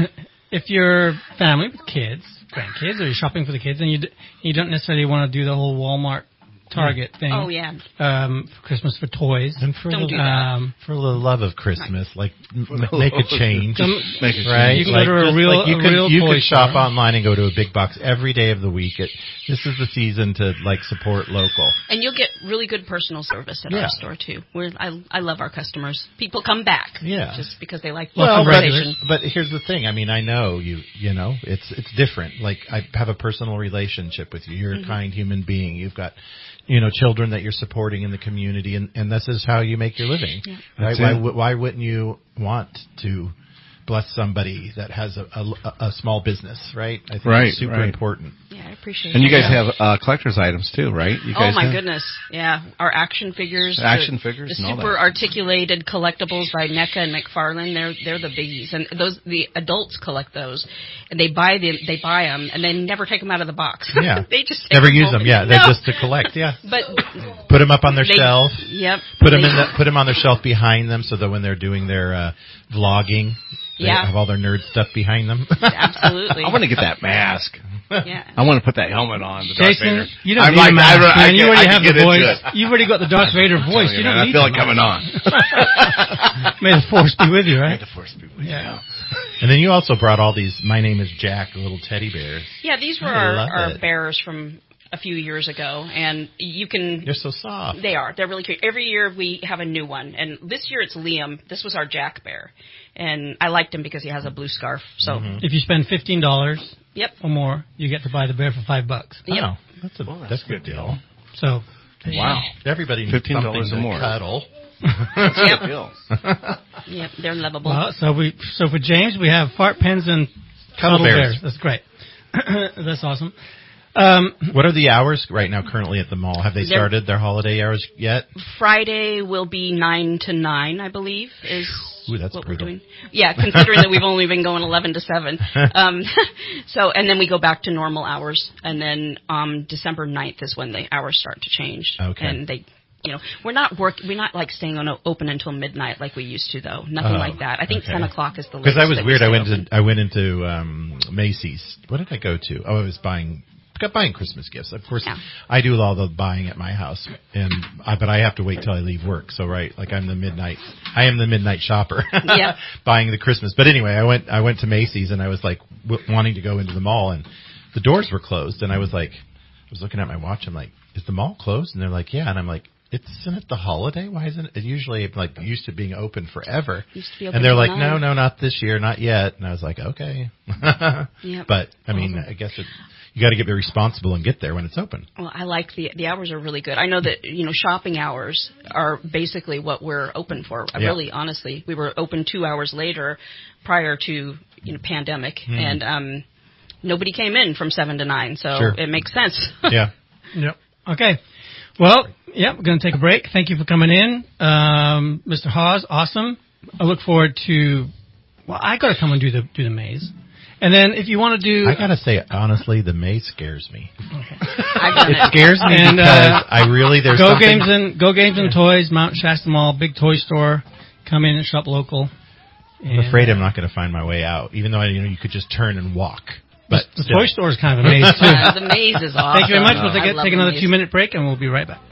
Speaker 2: if you're family with kids, grandkids, or you're shopping for the kids, and you d- you don't necessarily want to do the whole Walmart, Target thing.
Speaker 6: Oh yeah.
Speaker 2: Um, for Christmas for toys.
Speaker 4: And for
Speaker 6: Don't
Speaker 4: the,
Speaker 6: do that.
Speaker 2: Um,
Speaker 4: for the love of Christmas, like m- make a change,
Speaker 2: Some-
Speaker 3: Make it
Speaker 4: right?
Speaker 2: You can
Speaker 4: like,
Speaker 2: go to a
Speaker 4: just
Speaker 2: real-
Speaker 4: like you
Speaker 2: a
Speaker 4: could
Speaker 2: real
Speaker 4: you
Speaker 2: toy
Speaker 4: could shop
Speaker 2: store.
Speaker 4: online and go to a big box every day of the week. It, this is the season to like support local.
Speaker 6: And you'll get really good personal service at
Speaker 4: Yeah.
Speaker 6: our store too. We're, I I love our customers. People come back.
Speaker 4: Yeah.
Speaker 6: Just because they like the
Speaker 2: Well,
Speaker 4: but,
Speaker 6: conversation.
Speaker 4: but here's the thing. I mean, I know you. You know, it's it's different. Like I have a personal relationship with you. You're
Speaker 6: Mm-hmm.
Speaker 4: a kind human being. You've got, you know, children that you're supporting in the community, and, and this is how you make your living.
Speaker 6: Yeah.
Speaker 4: Right?
Speaker 3: That's
Speaker 4: Why
Speaker 3: it.
Speaker 4: wou- why wouldn't you want to bless somebody that has a, a, a small business? Right? I think
Speaker 3: Right,
Speaker 4: it's super
Speaker 3: right.
Speaker 4: important.
Speaker 6: Yeah, I appreciate
Speaker 3: And
Speaker 6: it.
Speaker 3: you guys
Speaker 6: Yeah.
Speaker 3: have uh, collector's items too, right? You
Speaker 6: Oh
Speaker 3: guys
Speaker 6: my
Speaker 3: have?
Speaker 6: goodness! Yeah, our action figures,
Speaker 3: Action
Speaker 6: the,
Speaker 3: figures
Speaker 6: the
Speaker 3: and all
Speaker 6: super
Speaker 3: that.
Speaker 6: articulated collectibles by NECA and McFarlane. They're they're the biggies, and those the adults collect those, and they buy the they buy them, and they never take them out of the box.
Speaker 4: Yeah.
Speaker 6: they just take
Speaker 4: Never
Speaker 6: them
Speaker 4: use
Speaker 6: home.
Speaker 4: them. Yeah,
Speaker 6: No.
Speaker 4: they're just to collect. Yeah.
Speaker 6: But
Speaker 4: Put them up on their
Speaker 6: they,
Speaker 4: shelf.
Speaker 6: Yep.
Speaker 4: Put them
Speaker 6: They-
Speaker 4: in the, put them on their shelf behind them, so that when they're doing their uh, vlogging, they
Speaker 6: Yeah.
Speaker 4: have all their nerd stuff behind them.
Speaker 6: Absolutely.
Speaker 3: I want to get that mask.
Speaker 6: Yeah.
Speaker 3: I want to put that helmet on. The Darth
Speaker 2: Jason,
Speaker 3: Vader.
Speaker 2: you don't
Speaker 3: I'm
Speaker 2: need
Speaker 3: like,
Speaker 2: a mask,
Speaker 3: I, I,
Speaker 2: man. You
Speaker 3: can-
Speaker 2: already
Speaker 3: I
Speaker 2: have
Speaker 3: can
Speaker 2: the
Speaker 3: get
Speaker 2: voice.
Speaker 3: into it.
Speaker 2: You've already got the Darth Vader voice.
Speaker 3: Tell
Speaker 2: You
Speaker 3: man,
Speaker 2: don't
Speaker 3: I
Speaker 2: need
Speaker 3: feel
Speaker 2: the
Speaker 3: it coming on.
Speaker 2: mask. May the force be with you, right?
Speaker 3: May the force be with you.
Speaker 2: Yeah.
Speaker 4: And then you also brought all these My Name is Jack little teddy bears.
Speaker 6: Yeah, these were
Speaker 4: I
Speaker 6: our,
Speaker 4: love
Speaker 6: our
Speaker 4: it.
Speaker 6: bearers from a few years ago, and you can.
Speaker 4: They're so soft.
Speaker 6: They are. They're really cute. Every year we have a new one, and this year it's Liam. This was our Jack Bear, and I liked him because he has a blue scarf. So,
Speaker 4: Mm-hmm.
Speaker 2: If you spend fifteen dollars
Speaker 6: yep.
Speaker 2: or more, you get to buy the bear for five bucks.
Speaker 6: Yep.
Speaker 4: Oh, that's a that's, a good deal.
Speaker 2: So,
Speaker 3: Wow.
Speaker 4: Everybody needs
Speaker 3: fifteen
Speaker 4: something
Speaker 3: dollars
Speaker 4: to
Speaker 3: or more.
Speaker 4: cuddle.
Speaker 6: Yep.
Speaker 3: Deal.
Speaker 6: Yep. They're lovable.
Speaker 2: well, so we so for James we have fart pens and
Speaker 4: Cuddle
Speaker 2: cuddle
Speaker 4: bears.
Speaker 2: bears. That's great. That's awesome. Um,
Speaker 4: What are the hours right now currently at the mall? Have they
Speaker 6: They're-
Speaker 4: started their holiday hours yet?
Speaker 6: Friday will be nine to nine, I believe, is
Speaker 4: Ooh, that's
Speaker 6: what
Speaker 4: brutal.
Speaker 6: we're doing. Yeah, considering that we've only been going eleven to seven. Um, so, and then we go back to normal hours, and then um, December ninth is when the hours start to change.
Speaker 4: Okay.
Speaker 6: And they, you know, we're not work, we're not like staying on open until midnight like we used to, though. Nothing
Speaker 4: Oh,
Speaker 6: like that. I think
Speaker 4: okay.
Speaker 6: ten o'clock is the latest.
Speaker 4: Because I was
Speaker 6: that we
Speaker 4: weird. I
Speaker 6: stay
Speaker 4: went
Speaker 6: open.
Speaker 4: to I went into um, Macy's. What did I go to? Oh, I was buying got buying Christmas gifts. Of course,
Speaker 6: Yeah.
Speaker 4: I do all the buying at my house, and I, but I have to wait till I leave work. So right, like I'm the midnight. I am the midnight shopper.
Speaker 6: Yeah.
Speaker 4: Buying the Christmas. But anyway, I went I went to Macy's and I was like w- wanting to go into the mall, and the doors were closed, and I was like, I was looking at my watch. I'm like, is the mall closed? And they're like, yeah. And I'm like, isn't it the holiday? Why isn't it? It usually like used to being open forever.
Speaker 6: Used to be open
Speaker 4: and they're
Speaker 6: till
Speaker 4: like,
Speaker 6: nine.
Speaker 4: no, no, not this year, not yet. And I was like, okay.
Speaker 6: Yep.
Speaker 4: But I mean, I guess it, you got to get very responsible and get there when it's open.
Speaker 6: Well, I like the the hours are really good. I know that you know shopping hours are basically what we're open for. I
Speaker 4: Yeah.
Speaker 6: really, honestly, we were open two hours later, prior to you know pandemic,
Speaker 4: Hmm.
Speaker 6: and um, nobody came in from seven to nine, so
Speaker 4: Sure.
Speaker 6: it makes sense.
Speaker 4: Yeah.
Speaker 2: Yep. Okay. Well, yeah, we're going to take a break. Thank you for coming in. Um, Mister Hawes, awesome. I look forward to, well, I got to come and do the do the maze. And then if you want to do...
Speaker 4: I got to say, honestly, the maze scares me.
Speaker 6: I've done
Speaker 4: It
Speaker 6: it.
Speaker 4: scares me
Speaker 2: And,
Speaker 4: because
Speaker 2: uh,
Speaker 4: I really, there's
Speaker 2: Go
Speaker 4: something...
Speaker 2: Games and Go Games and Toys, Mount Shasta Mall, big toy store. Come in and shop local.
Speaker 4: I'm afraid I'm not going to find my way out, even though you know you could just turn and walk. But
Speaker 2: the
Speaker 4: still.
Speaker 2: toy store is kind of a maze, too.
Speaker 6: Uh, the maze is awesome.
Speaker 2: Thank you very much. We'll
Speaker 6: I
Speaker 2: take,
Speaker 6: love
Speaker 2: take
Speaker 6: the
Speaker 2: another
Speaker 6: maze.
Speaker 2: two-minute break, and we'll be right back.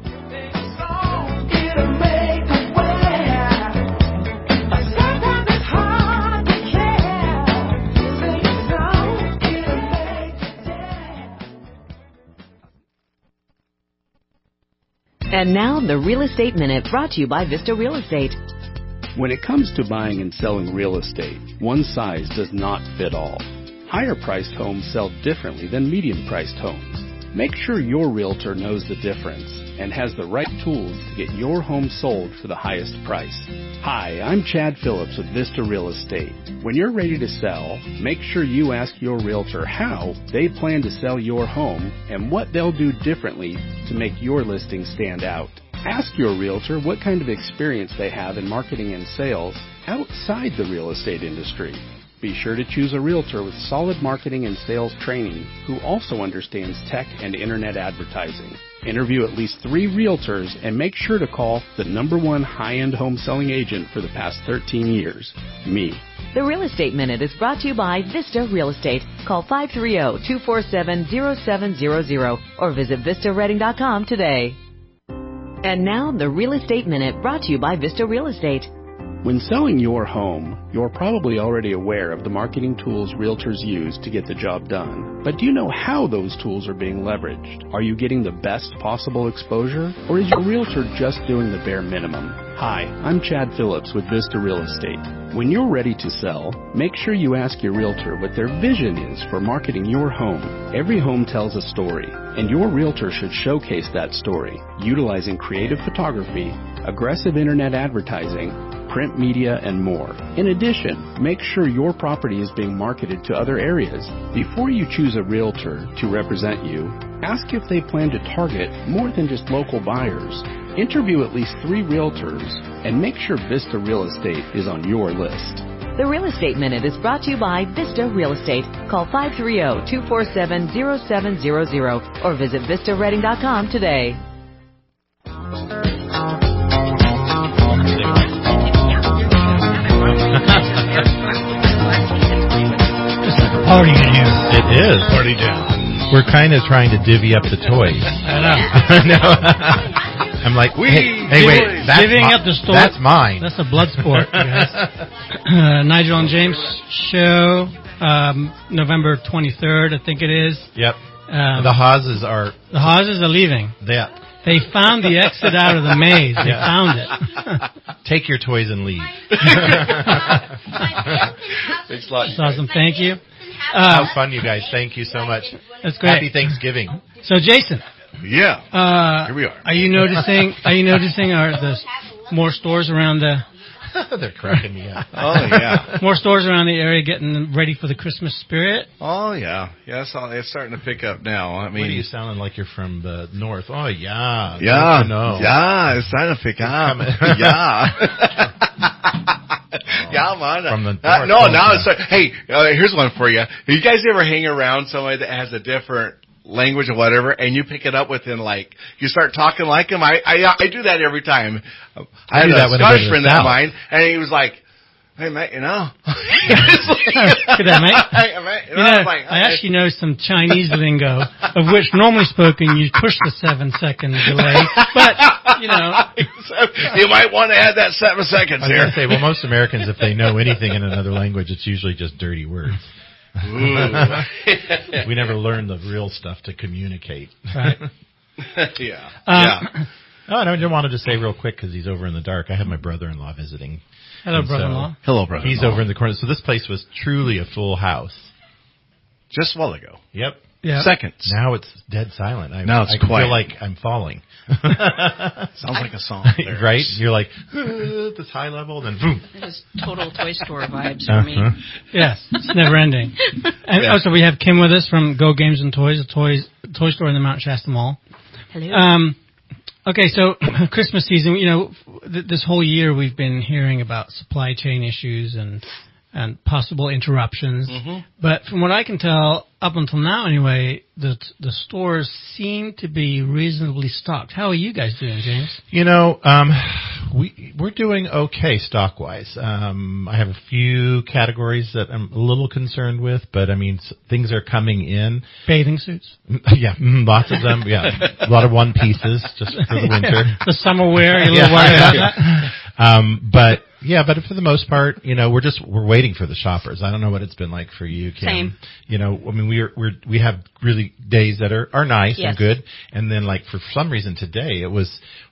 Speaker 7: And now, the Real Estate Minute, brought to you by Vista Real Estate.
Speaker 8: When it comes to buying and selling real estate, one size does not fit all. Higher-priced homes sell differently than medium-priced homes. Make sure your realtor knows the difference and has the right tools to get your home sold for the highest price. Hi, I'm Chad Phillips with Vista Real Estate. When you're ready to sell, make sure you ask your realtor how they plan to sell your home and what they'll do differently to make your listing stand out. Ask your realtor what kind of experience they have in marketing and sales outside the real estate industry. Be sure to choose a realtor with solid marketing and sales training who also understands tech and internet advertising. Interview at least three realtors and make sure to call the number one high-end home selling agent for the past thirteen years, me.
Speaker 7: The Real Estate Minute is brought to you by Vista Real Estate. Call five three zero, two four seven, zero seven zero zero or visit vista reading dot com today. And now, the Real Estate Minute, brought to you by Vista Real Estate.
Speaker 8: When selling your home, you're probably already aware of the marketing tools realtors use to get the job done. But do you know how those tools are being leveraged? Are you getting the best possible exposure? Or is your realtor just doing the bare minimum? Hi, I'm Chad Phillips with Vista Real Estate. When you're ready to sell, make sure you ask your realtor what their vision is for marketing your home. Every home tells a story, and your realtor should showcase that story, utilizing creative photography, aggressive internet advertising, print media, and more. In addition, make sure your property is being marketed to other areas. Before you choose a realtor to represent you, ask if they plan to target more than just local buyers. Interview at least three realtors and make sure Vista Real Estate is on your list.
Speaker 7: The Real Estate Minute is brought to you by Vista Real Estate. Call five three zero, two four seven, zero seven zero zero or visit vista reading dot com today.
Speaker 2: Party in here.
Speaker 4: It is. Party down. We're kind of trying to divvy up the toys.
Speaker 2: I know.
Speaker 4: I know. I'm like,
Speaker 3: We
Speaker 4: hey, hey wait,
Speaker 3: toys.
Speaker 4: that's
Speaker 2: Giving
Speaker 4: mi-
Speaker 2: up the store.
Speaker 4: That's mine.
Speaker 2: That's a blood sport, you guys. uh, Nigel and James show, um, November twenty-third, I think it is.
Speaker 4: Yep.
Speaker 2: Um,
Speaker 4: The Hawes are.
Speaker 2: the Hawes are leaving.
Speaker 4: They,
Speaker 2: They found the exit out of the maze. They
Speaker 4: Yeah.
Speaker 2: found it.
Speaker 4: take your toys and leave.
Speaker 3: Thanks a lot.
Speaker 2: That's awesome. Thank you.
Speaker 4: Have
Speaker 2: Uh,
Speaker 4: fun, you guys. Thank you so much.
Speaker 2: that's great.
Speaker 4: Happy Thanksgiving.
Speaker 2: So, Jason,
Speaker 3: Yeah.
Speaker 2: uh,
Speaker 3: Here we are.
Speaker 2: Are you noticing? Are you noticing? Are the more stores around the
Speaker 4: They're cracking me up.
Speaker 3: Oh, yeah.
Speaker 2: more stores around the area getting ready for the Christmas spirit?
Speaker 3: Oh, yeah. Yeah, it's, all, it's starting to pick up now. I mean,
Speaker 4: What are you sounding like you're from the north? Oh, yeah.
Speaker 3: yeah.
Speaker 4: Good to know.
Speaker 3: Yeah, it's starting to pick up. yeah. Yeah, man.
Speaker 4: From the
Speaker 3: Uh,
Speaker 4: north,
Speaker 3: no,
Speaker 4: oh,
Speaker 3: now
Speaker 4: yeah.
Speaker 3: it's like, hey, uh, here's one for you. You guys ever hang around somebody that has a different language or whatever, and you pick it up within like you start talking like him? I I, I do that every time. I,
Speaker 4: I
Speaker 3: had
Speaker 4: do
Speaker 3: a
Speaker 4: that when I go to
Speaker 3: Scottish
Speaker 4: the
Speaker 3: friend of
Speaker 4: South.
Speaker 3: mine, and he was like, "Hey, mate, you know."
Speaker 2: Good day, mate.
Speaker 3: Hey, mate, you
Speaker 2: You
Speaker 3: know,
Speaker 2: know,
Speaker 3: I'm like,
Speaker 2: I actually know some Chinese lingo, of which normally spoken you push the seven second delay, but you know,
Speaker 3: you might want to add that seven seconds
Speaker 4: I was
Speaker 3: here.
Speaker 4: going to say, well, most Americans, if they know anything in another language, it's usually just dirty words. We never learn the real stuff to communicate.
Speaker 2: right?
Speaker 3: yeah,
Speaker 2: Uh,
Speaker 3: yeah.
Speaker 4: Oh, and I just wanted to say real quick because he's over in the dark. I have my brother-in-law visiting.
Speaker 2: Hello,
Speaker 4: And so-
Speaker 2: brother-in-law.
Speaker 3: Hello, brother.
Speaker 4: He's over in the corner. So this place was truly a full house.
Speaker 3: Just a while ago.
Speaker 4: Yep.
Speaker 2: Yeah.
Speaker 3: Seconds.
Speaker 4: Now it's dead silent. I,
Speaker 3: Now it's
Speaker 4: I can
Speaker 3: quiet.
Speaker 4: feel like I'm falling.
Speaker 3: Sounds like a song. there.
Speaker 4: Right? You're like, "Uh," this high level, and then boom.
Speaker 6: It is total Toy Store vibes for me.
Speaker 4: Uh-huh.
Speaker 2: Yes, it's never ending. And
Speaker 3: Yeah.
Speaker 2: also, we have Kim with us from Go Games and Toys, a toys toy store in the Mount Shasta Mall.
Speaker 6: Hello.
Speaker 2: Um, okay, so Christmas season. You know, th- this whole year we've been hearing about supply chain issues and and possible interruptions.
Speaker 3: Mm-hmm.
Speaker 2: But from what I can tell, up until now anyway, the the stores seem to be reasonably stocked. How are you guys doing, James?
Speaker 4: You know, um, we we're doing okay stock wise. Um, I have a few categories that I'm a little concerned with, but I mean s- things are coming in.
Speaker 2: Bathing suits,
Speaker 4: Yeah, mm, lots of them. Yeah, a lot of one pieces just for the winter.
Speaker 2: the summer wear. You're a little worried about that.
Speaker 4: Um, but yeah, but for the most part, you know, we're just we're waiting for the shoppers. I don't know what it's been like for you, Kim.
Speaker 6: Same.
Speaker 4: You know, I mean, we're we're we have really days that are are nice
Speaker 6: Yes.
Speaker 4: and good, and then like for some reason today it was,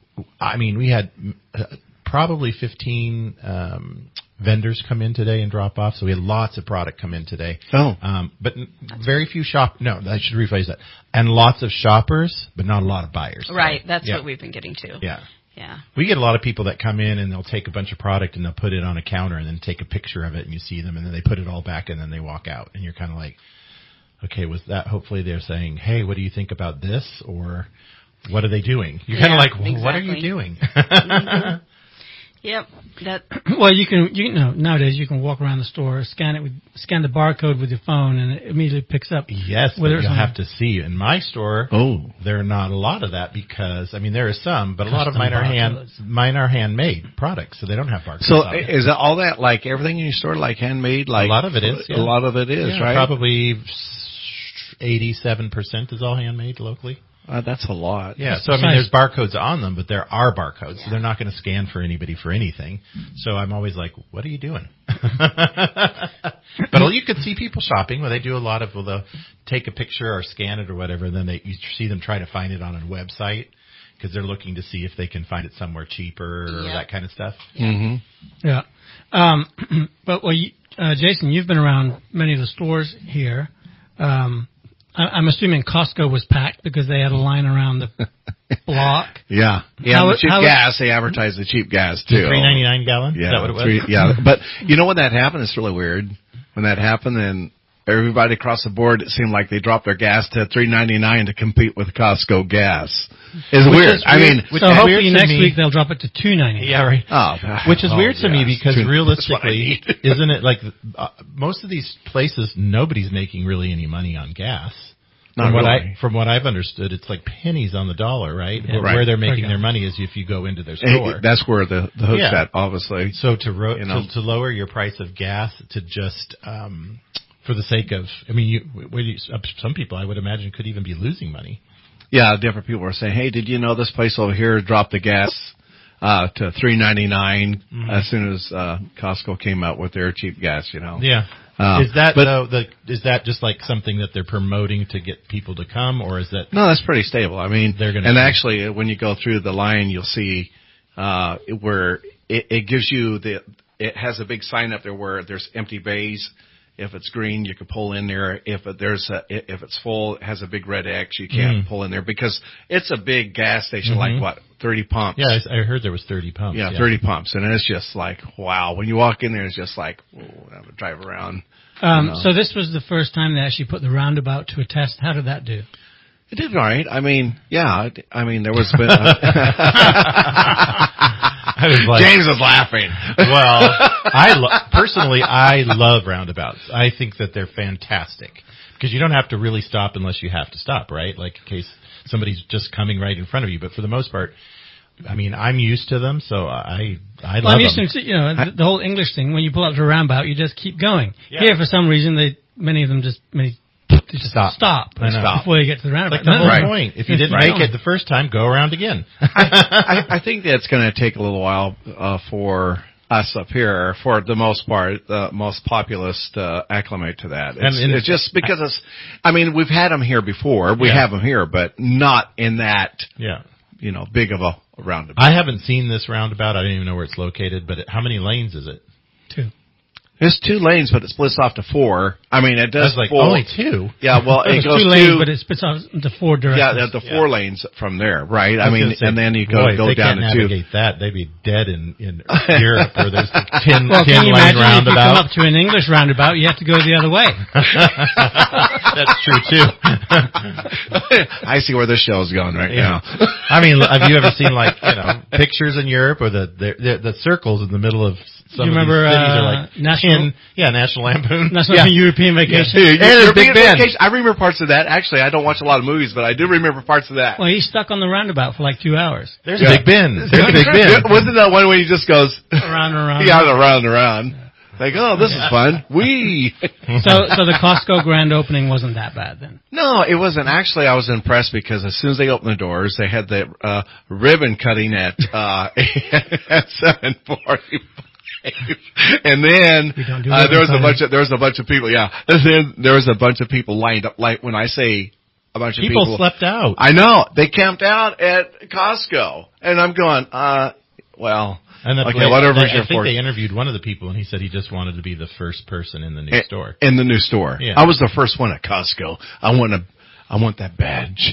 Speaker 4: I mean, we had uh, probably fifteen um, vendors come in today and drop off, so we had lots of product come in today.
Speaker 3: Oh.
Speaker 4: um, but n- very few shop. No, I should rephrase that. And lots of shoppers, but not a lot of buyers.
Speaker 6: Right. That's
Speaker 4: Yeah.
Speaker 6: what we've been getting to.
Speaker 4: Yeah.
Speaker 6: Yeah.
Speaker 4: We get a lot of people that come in and they'll take a bunch of product and they'll put it on a counter and then take a picture of it and you see them and then they put it all back and then they walk out and you're kind of like, okay, was that, hopefully they're saying, hey, what do you think about this? Or what are they doing? You're kind
Speaker 6: Yeah,
Speaker 4: of like, well, what are you
Speaker 6: exactly.
Speaker 4: doing?
Speaker 6: Mhm. Yep. That.
Speaker 2: Well, you can, you know, nowadays you can walk around the store, scan it with, scan the barcode with your phone, and it immediately picks up.
Speaker 4: Yes, but
Speaker 2: whether
Speaker 4: you'll
Speaker 2: it's on-
Speaker 4: have to see. In my store,
Speaker 3: Oh.
Speaker 4: there are not a lot of that because, I mean, there is some, but a lot of
Speaker 2: Custom
Speaker 4: mine are hand,
Speaker 2: barcodes.
Speaker 4: mine are handmade products, so they don't have barcodes
Speaker 3: So
Speaker 4: on it.
Speaker 3: is that all that, like everything in your store, like handmade? Like
Speaker 4: A lot of it is, yeah.
Speaker 3: A lot of it is,
Speaker 4: Yeah,
Speaker 3: right?
Speaker 4: Probably eighty-seven percent is all handmade locally.
Speaker 3: Uh, that's a lot.
Speaker 4: Yeah, so I mean,
Speaker 2: Nice.
Speaker 4: there's barcodes on them, but there are barcodes, so they're not going to scan for anybody for anything. So I'm always like, what are you doing? But you could see people shopping where they do a lot of, well, they'll take a picture or scan it or whatever, and then they you see them try to find it on a website because they're looking to see if they can find it somewhere cheaper or
Speaker 6: Yep.
Speaker 4: that kind of stuff.
Speaker 3: Mm-hmm.
Speaker 2: Yeah. Um, but well, you, uh, Jason, you've been around many of the stores here. Um, I, I'm assuming Costco was packed because they had a line around the block.
Speaker 3: Yeah. Yeah,
Speaker 2: How
Speaker 3: the
Speaker 2: it-
Speaker 3: cheap
Speaker 2: how it-
Speaker 3: gas, they advertise the cheap gas too.
Speaker 4: three ninety-nine gallon?
Speaker 3: Yeah,
Speaker 4: Is that what it was?
Speaker 3: three- yeah. But you know when that happened, it's really weird. When that happened, then everybody across the board, it seemed like they dropped their gas to three ninety-nine to compete with Costco gas. It's
Speaker 4: Which
Speaker 3: weird.
Speaker 4: is
Speaker 3: I
Speaker 4: weird.
Speaker 3: mean,
Speaker 4: Which
Speaker 2: So
Speaker 4: is
Speaker 2: hopefully
Speaker 4: weird to
Speaker 2: next
Speaker 4: me.
Speaker 2: week they'll drop it to two ninety.
Speaker 4: Yeah, right.
Speaker 3: oh,
Speaker 4: Which is
Speaker 3: oh,
Speaker 4: weird to me
Speaker 3: yes.
Speaker 4: because
Speaker 3: That's what I
Speaker 4: realistically,
Speaker 3: need.
Speaker 4: isn't it like uh, most of these places, nobody's making really any money on gas.
Speaker 3: Not
Speaker 4: From what
Speaker 3: really.
Speaker 4: I from what I've understood, it's like pennies on the dollar, right?
Speaker 2: Yeah.
Speaker 4: Where,
Speaker 3: Right.
Speaker 4: where they're making
Speaker 2: Okay.
Speaker 4: their money is if you go into their
Speaker 3: Hey,
Speaker 4: store.
Speaker 3: that's where the, the hook's
Speaker 4: Yeah.
Speaker 3: at, obviously.
Speaker 4: So to, ro-
Speaker 3: You know.
Speaker 4: to to lower your price of gas to just um, for the sake of, I mean, you, what do you, some people I would imagine could even be losing money.
Speaker 3: Yeah, different people were saying, hey, did you know this place over here dropped the gas uh, to three ninety-nine
Speaker 4: Mm-hmm.
Speaker 3: as soon as uh, Costco came out with their cheap gas, you know?
Speaker 4: Yeah.
Speaker 3: Uh,
Speaker 4: is that
Speaker 3: but-
Speaker 4: though the is that just like something that they're promoting to get people to come, or is that
Speaker 3: No, that's pretty stable. I mean,
Speaker 4: They're gonna
Speaker 3: and
Speaker 4: keep-
Speaker 3: actually, when you go through the line, you'll see uh, where it, it gives you the. It has a big sign up there where there's empty bays. If it's green, you can pull in there. If it, there's a, if it's full, it has a big red X. You can't
Speaker 4: Mm.
Speaker 3: pull in there because it's a big gas station,
Speaker 4: Mhm.
Speaker 3: like what thirty pumps.
Speaker 4: Yeah, I, I heard there was thirty pumps.
Speaker 3: Yeah, thirty pumps, and it's just like wow. When you walk in there, it's just like whoa, I would drive around.
Speaker 2: Um,
Speaker 3: You know.
Speaker 2: So this was the first time they actually put the roundabout to a test. How did that do?
Speaker 3: It did all right. I mean, yeah. it- I mean, there was been.
Speaker 4: I was like,
Speaker 3: James was laughing.
Speaker 4: well, I lo- personally I love roundabouts. I think that they're fantastic because you don't have to really stop unless you have to stop, right? Like in case somebody's just coming right in front of you. But for the most part, I mean, I'm used to them, so I I
Speaker 2: Well,
Speaker 4: love
Speaker 2: I'm used
Speaker 4: them.
Speaker 2: to, you know, the, the whole English thing. When you pull up to a roundabout, you just keep going.
Speaker 4: Yeah.
Speaker 2: Here, for some reason, they many of them just many they just
Speaker 4: Stop.
Speaker 2: stop,
Speaker 4: I know.
Speaker 2: before you get to the roundabout.
Speaker 4: Like the whole
Speaker 3: Right.
Speaker 4: point. If you
Speaker 2: It's
Speaker 4: didn't
Speaker 2: right
Speaker 4: make
Speaker 2: on.
Speaker 4: it the first time, go around again.
Speaker 3: I, I think that's going to take a little while uh, for us up here, for the most part, the most populous to acclimate to that. It's,
Speaker 4: And- and
Speaker 3: it's just because it's. I mean, we've had them here before. We
Speaker 4: Yeah.
Speaker 3: have them here, but not in that
Speaker 4: Yeah.
Speaker 3: you know big of a roundabout.
Speaker 4: I haven't seen this roundabout. I don't even know where it's located, but how many lanes is it?
Speaker 2: Two.
Speaker 3: There's two lanes, but it splits off to four. I mean, it does.
Speaker 4: That's like
Speaker 3: four.
Speaker 4: only two.
Speaker 3: Yeah, well, it
Speaker 2: There's
Speaker 3: goes
Speaker 2: two lanes,
Speaker 3: to,
Speaker 2: but it splits off into four directions.
Speaker 3: yeah, the four
Speaker 4: Yeah.
Speaker 3: lanes from there, right? I,
Speaker 4: I was
Speaker 3: mean,
Speaker 4: gonna say,
Speaker 3: and then you go
Speaker 4: boy,
Speaker 3: go
Speaker 4: if they
Speaker 3: down
Speaker 4: can't
Speaker 3: to two.
Speaker 4: navigate that, they'd be dead in, in Europe where there's the ten,
Speaker 2: Well,
Speaker 4: ten
Speaker 2: can you
Speaker 4: lane
Speaker 2: imagine if you come
Speaker 4: roundabout.
Speaker 2: up to an English roundabout, you have to go the other way.
Speaker 4: That's true too.
Speaker 3: I see where this show is going right
Speaker 4: Yeah.
Speaker 3: now.
Speaker 4: I mean, have you ever seen like you know pictures in Europe or the the, the, the circles in the middle of some
Speaker 2: You
Speaker 4: of
Speaker 2: remember,
Speaker 4: these cities are
Speaker 2: uh,
Speaker 4: like
Speaker 2: National-
Speaker 4: ten, yeah, National Lampoon,
Speaker 2: That's
Speaker 4: yeah.
Speaker 2: not a European vacation.
Speaker 3: Yeah,
Speaker 4: And there's
Speaker 3: European
Speaker 4: Big Ben.
Speaker 3: vacation. I remember parts of that. Actually, I don't watch a lot of movies, but I do remember parts of that.
Speaker 2: Well, he's stuck on the roundabout for like two hours.
Speaker 4: There's
Speaker 3: Yeah.
Speaker 4: Big Ben. There's Big Ben.
Speaker 3: Wasn't that one where he just goes
Speaker 2: Around and around.
Speaker 3: Yeah, around and around. Like, oh, this is fun. Wee.
Speaker 2: So, so the Costco grand opening wasn't that bad then.
Speaker 3: No, it wasn't. Actually, I was impressed because as soon as they opened the doors, they had the uh, ribbon cutting at uh, at seven forty-five. And then
Speaker 2: We don't do
Speaker 3: uh, there was a
Speaker 2: ribbon
Speaker 3: bunch of there was a bunch of people. Yeah, and then there was a bunch of people lined up. Like when I say a bunch of
Speaker 4: People
Speaker 3: people,
Speaker 4: slept out.
Speaker 3: I know they camped out at Costco, and I'm going, uh, well,
Speaker 4: And the,
Speaker 3: okay, whatever
Speaker 4: I,
Speaker 3: is your
Speaker 4: I think
Speaker 3: force.
Speaker 4: they interviewed one of the people, and he said he just wanted to be the first person in the new
Speaker 3: in,
Speaker 4: store.
Speaker 3: in the new store.
Speaker 4: Yeah.
Speaker 3: I was the first one at Costco. I want to. I want that badge.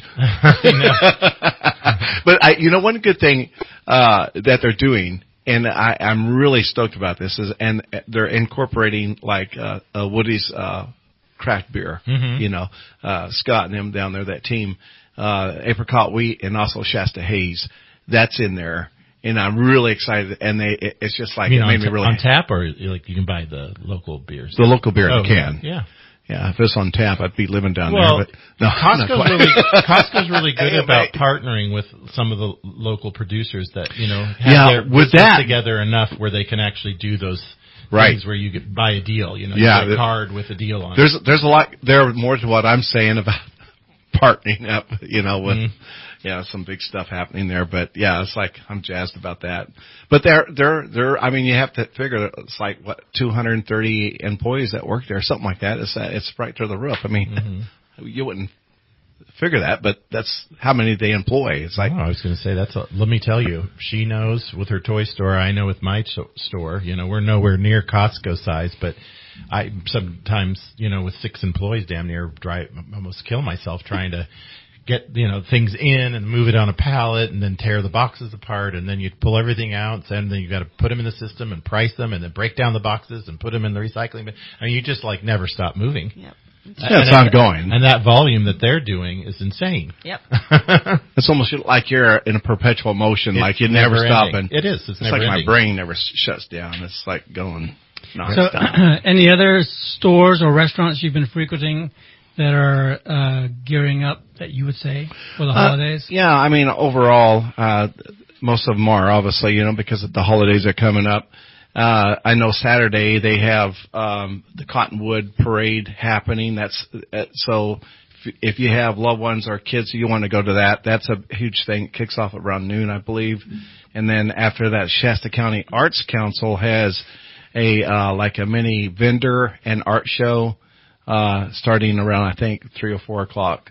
Speaker 3: But I, you know, one good thing uh, that they're doing, and I, I'm really stoked about this, is and they're incorporating like uh, uh, Woody's uh, craft beer.
Speaker 4: Mhm.
Speaker 3: You know, uh, Scott and them down there, that team, uh, Apricot Wheat, and also Shasta Haze. That's in there. And I'm really excited, and they, it, it's just like,
Speaker 4: I mean,
Speaker 3: it
Speaker 4: on,
Speaker 3: made me
Speaker 4: ta-
Speaker 3: really,
Speaker 4: on tap, or like you can buy the local beers.
Speaker 3: the local beer in
Speaker 4: oh,
Speaker 3: the can.
Speaker 4: Yeah.
Speaker 3: Yeah, if it's on tap, I'd be living down
Speaker 4: Well,
Speaker 3: there. But no,
Speaker 4: Costco's
Speaker 3: not quite.
Speaker 4: really Costco's really good
Speaker 3: Hey,
Speaker 4: about
Speaker 3: mate.
Speaker 4: partnering with some of the local producers that you know have
Speaker 3: Yeah,
Speaker 4: their
Speaker 3: with
Speaker 4: business
Speaker 3: that-
Speaker 4: together enough where they can actually do those
Speaker 3: Right.
Speaker 4: things where you get buy a deal. You know,
Speaker 3: Yeah,
Speaker 4: you get
Speaker 3: the-
Speaker 4: a card with a deal on it.
Speaker 3: There's there's a lot there more to what I'm saying about partnering up, you know, with
Speaker 4: Mhm.
Speaker 3: yeah, some big stuff happening there. But yeah, it's like I'm jazzed about that. But they're they're they're I mean, you have to figure that it's like what two hundred thirty employees that work there, something like that. It's uh, it's right to the roof. I mean,
Speaker 4: Mm-hmm.
Speaker 3: you wouldn't figure that, but that's how many they employ. It's like
Speaker 4: Oh, I was going to say that's. A, let me tell you, she knows with her toy store. I know with my ch- store. You know, we're nowhere near Costco size, but I sometimes, you know, with six employees, damn near drive almost kill myself trying to get you know things in and move it on a pallet and then tear the boxes apart and then you pull everything out and then you got to put them in the system and price them and then break down the boxes and put them in the recycling bin. I mean, you just like never stop moving.
Speaker 6: Yep.
Speaker 3: yeah, it's ongoing.
Speaker 4: And that volume that they're doing is insane.
Speaker 6: Yep.
Speaker 3: It's almost like you're in a perpetual motion,
Speaker 4: It's
Speaker 3: like you never
Speaker 4: never
Speaker 3: stop.
Speaker 4: ending.
Speaker 3: And
Speaker 4: It is. It's
Speaker 3: It's
Speaker 4: never
Speaker 3: like my
Speaker 4: ending.
Speaker 3: brain never s- shuts down. It's like going
Speaker 2: So,
Speaker 3: nonstop.
Speaker 2: any other stores or restaurants you've been frequenting that are uh, gearing up that you would say for the holidays?
Speaker 3: Uh, yeah, I mean, overall, uh, most of them are obviously, you know, because the holidays are coming up. Uh, I know Saturday they have, um, the Cottonwood Parade happening. That's, uh, so if, if you have loved ones or kids, you want to go to that. That's a huge thing. It kicks off around noon, I believe. And then after that, Shasta County Arts Council has a, uh, like a mini vendor and art show, uh, starting around, I think, three or four o'clock.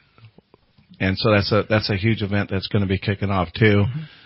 Speaker 3: And so that's a, that's a huge event that's going to be kicking off too.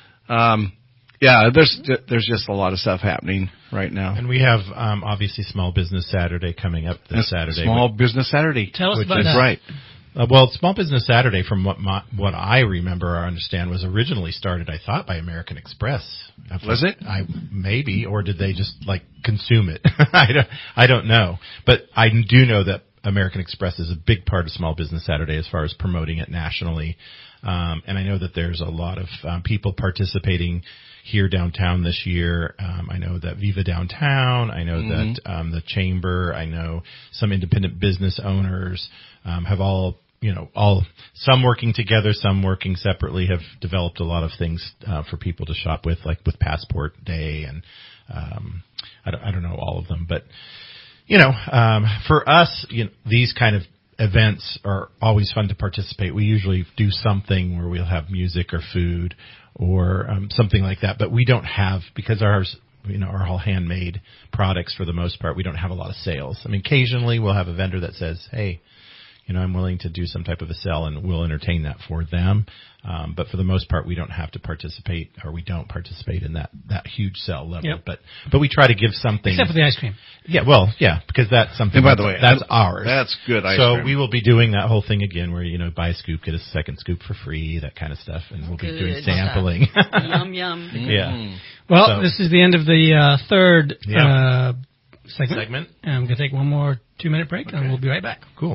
Speaker 3: Um, yeah, there's, there's just a lot of stuff happening right now.
Speaker 4: And we have um, obviously Small Business Saturday coming up this
Speaker 3: It's
Speaker 4: Saturday.
Speaker 3: Small Business Saturday.
Speaker 2: Tell us
Speaker 3: which
Speaker 2: about
Speaker 3: is
Speaker 2: that.
Speaker 3: right.
Speaker 4: Uh, well, Small Business Saturday, from what my, what I remember or understand, was originally started, I thought, by American Express.
Speaker 3: Was it?
Speaker 4: I maybe, or did they just like consume it? I don't, I don't know, but I do know that American Express is a big part of Small Business Saturday as far as promoting it nationally. Um, and I know that there's a lot of um, people participating here downtown this year. Um, I know that Viva Downtown. I know
Speaker 3: Mhm.
Speaker 4: that um, the Chamber. I know some independent business owners um, have all, you know, all some working together, some working separately, have developed a lot of things uh, for people to shop with, like with Passport Day, and um, I, don't, I don't know all of them, but you know, um, for us, you know, these kind of events are always fun to participate. We usually do something where we'll have music or food or um, something like that, but we don't have, because ours, you know, are all handmade products for the most part. We don't have a lot of sales. I mean, occasionally we'll have a vendor that says, "Hey, you know, I'm willing to do some type of a sell, and we'll entertain that for them. Um, but for the most part, we don't have to participate, or we don't participate in that, that huge sell level.
Speaker 2: Yep.
Speaker 4: But but we try to give something.
Speaker 2: Except for the ice cream.
Speaker 4: Yeah, well, yeah, because that's something.
Speaker 3: And by
Speaker 4: that's,
Speaker 3: the way,
Speaker 4: that's
Speaker 3: I,
Speaker 4: ours.
Speaker 3: That's good ice
Speaker 4: so
Speaker 3: cream.
Speaker 4: we will be doing that whole thing again, where you know, buy a scoop, get a second scoop for free, that kind of stuff, and we'll
Speaker 6: Good
Speaker 4: be doing
Speaker 6: stuff.
Speaker 4: sampling.
Speaker 6: Yum, yum.
Speaker 4: Yeah.
Speaker 2: Well,
Speaker 4: So-
Speaker 2: this is the end of the uh, third
Speaker 4: Yeah.
Speaker 2: uh, segment.
Speaker 4: Segment.
Speaker 2: And I'm going to take one more two-minute break, and we'll be right back.
Speaker 4: Cool.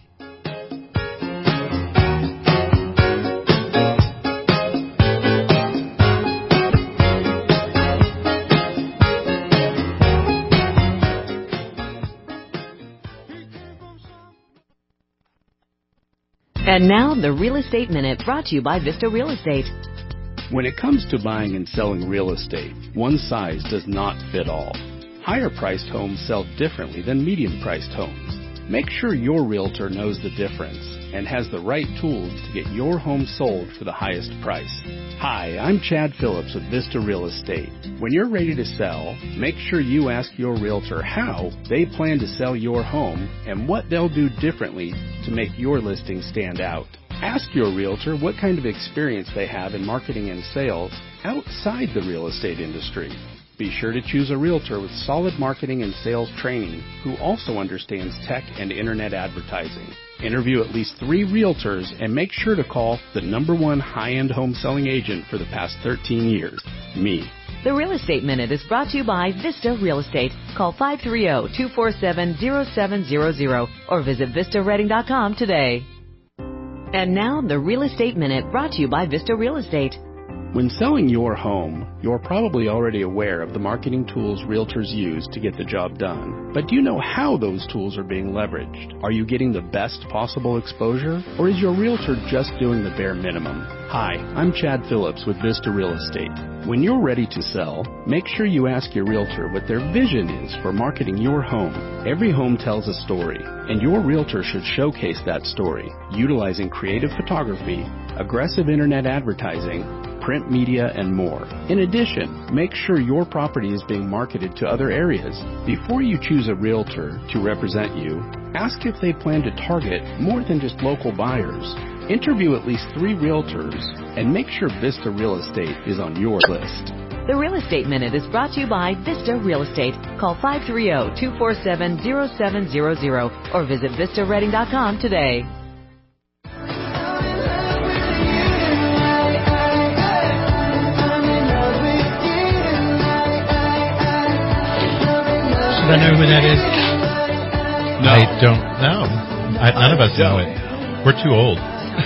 Speaker 7: And now, the Real Estate Minute, brought to you by Vista Real Estate.
Speaker 8: When it comes to buying and selling real estate, one size does not fit all. Higher-priced homes sell differently than medium-priced homes. Make sure your realtor knows the difference and has the right tools to get your home sold for the highest price. Hi, I'm Chad Phillips with Vista Real Estate. When you're ready to sell, make sure you ask your realtor how they plan to sell your home and what they'll do differently to make your listing stand out. Ask your realtor what kind of experience they have in marketing and sales outside the real estate industry. Be sure to choose a realtor with solid marketing and sales training who also understands tech and internet advertising. Interview at least three realtors and make sure to call the number one high-end home selling agent for the past thirteen years, me.
Speaker 7: The Real Estate Minute is brought to you by Vista Real Estate. Call five three zero, two four seven, zero seven zero zero or visit vista reading dot com today. And now, the Real Estate Minute, brought to you by Vista Real Estate.
Speaker 8: When selling your home, you're probably already aware of the marketing tools realtors use to get the job done. But do you know how those tools are being leveraged? Are you getting the best possible exposure? Or is your realtor just doing the bare minimum? Hi, I'm Chad Phillips with Vista Real Estate. When you're ready to sell, make sure you ask your realtor what their vision is for marketing your home. Every home tells a story, and your realtor should showcase that story, utilizing creative photography, aggressive internet advertising, print media, and more. In addition, make sure your property is being marketed to other areas. Before you choose a realtor to represent you, ask if they plan to target more than just local buyers. Interview at least three realtors and make sure Vista Real Estate is on your list.
Speaker 7: The Real Estate Minute is brought to you by Vista Real Estate. Call five three zero, two four seven, zero seven zero zero or visit vista reading dot com today.
Speaker 2: Should I know who that is?
Speaker 4: No. I don't know. I, none of us know it. We're too old.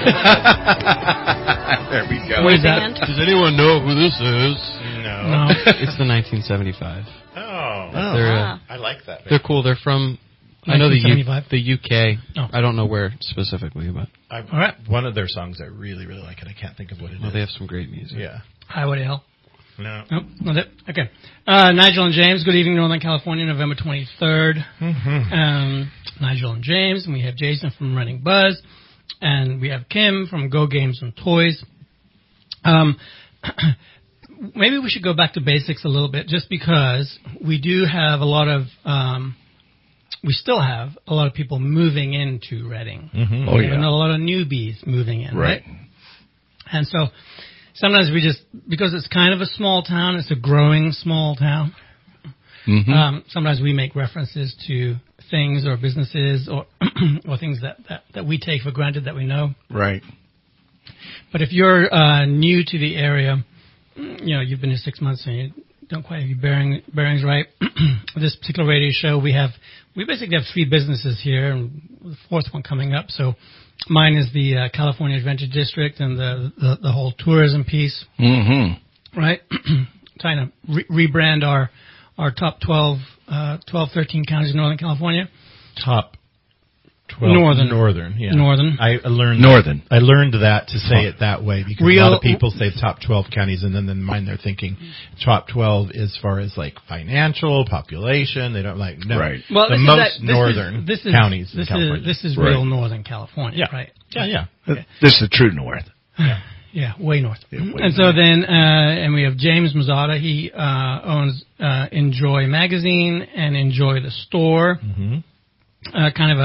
Speaker 3: There we go.
Speaker 2: What is that?
Speaker 9: Does anyone know who this is?
Speaker 2: No.
Speaker 9: It's the nineteen seventy-five.
Speaker 4: Oh.
Speaker 3: Oh.
Speaker 9: They're, uh,
Speaker 4: I like that.
Speaker 9: they're cool. They're from, I know the U,
Speaker 2: nineteen seventy-five?
Speaker 9: the U K.
Speaker 2: Oh.
Speaker 9: I don't know where specifically, but
Speaker 4: I,
Speaker 2: All right.
Speaker 4: One of their songs I really, really like, and I can't think of what it
Speaker 9: well,
Speaker 4: is.
Speaker 9: they have some great music.
Speaker 4: Yeah.
Speaker 2: Highway to Hell.
Speaker 4: No.
Speaker 2: Nope, not it. Okay. Uh, Nigel and James, good evening, Northern California, November twenty-third.
Speaker 4: Mm-hmm.
Speaker 2: Um, Nigel and James, and we have Jason from Running Buzz, and we have Kim from Go Games and Toys. Um, maybe we should go back to basics a little bit, just because we do have a lot of, um, we still have a lot of people moving into Reading.
Speaker 4: Mm-hmm.
Speaker 3: Oh,
Speaker 2: We
Speaker 3: yeah.
Speaker 2: have a lot of newbies moving in, right?
Speaker 3: Right.
Speaker 2: And so sometimes we just, because it's kind of a small town, it's a growing small town,
Speaker 3: Mm-hmm.
Speaker 2: um, sometimes we make references to things or businesses or or things that, that, that we take for granted that we know.
Speaker 3: Right.
Speaker 2: But if you're uh, new to the area, you know, you've been here six months and you don't quite have your bearing, bearings right, this particular radio show, we have, we basically have three businesses here, and the fourth one coming up. So mine is the uh, California Adventure District and the, the, the whole tourism piece,
Speaker 3: Mm-hmm.
Speaker 2: right? Trying to re- rebrand our, our top twelve, uh, twelve, thirteen counties in Northern California.
Speaker 4: Top twelve.
Speaker 2: Northern.
Speaker 4: Northern, yeah.
Speaker 2: Northern.
Speaker 4: I learned
Speaker 3: Northern.
Speaker 4: I learned that to say it that way because
Speaker 2: Real-
Speaker 4: a lot of people say top twelve counties, and then in mind they're thinking top twelve as far as like financial, population. They don't like no.
Speaker 3: Right.
Speaker 2: Well,
Speaker 4: the
Speaker 2: this is
Speaker 4: most
Speaker 2: that- this
Speaker 4: northern
Speaker 2: is, this is,
Speaker 4: counties
Speaker 2: This
Speaker 4: in California.
Speaker 2: is this is
Speaker 3: Right.
Speaker 2: real Northern California,
Speaker 4: yeah.
Speaker 2: right?
Speaker 4: Yeah, yeah.
Speaker 2: Okay.
Speaker 3: This is the true north.
Speaker 2: Yeah, way north.
Speaker 3: Yeah, way
Speaker 2: and so then, uh, and we have James Mazzata. He uh, owns uh, Enjoy Magazine and Enjoy the Store.
Speaker 4: Mm-hmm.
Speaker 2: Uh, kind of a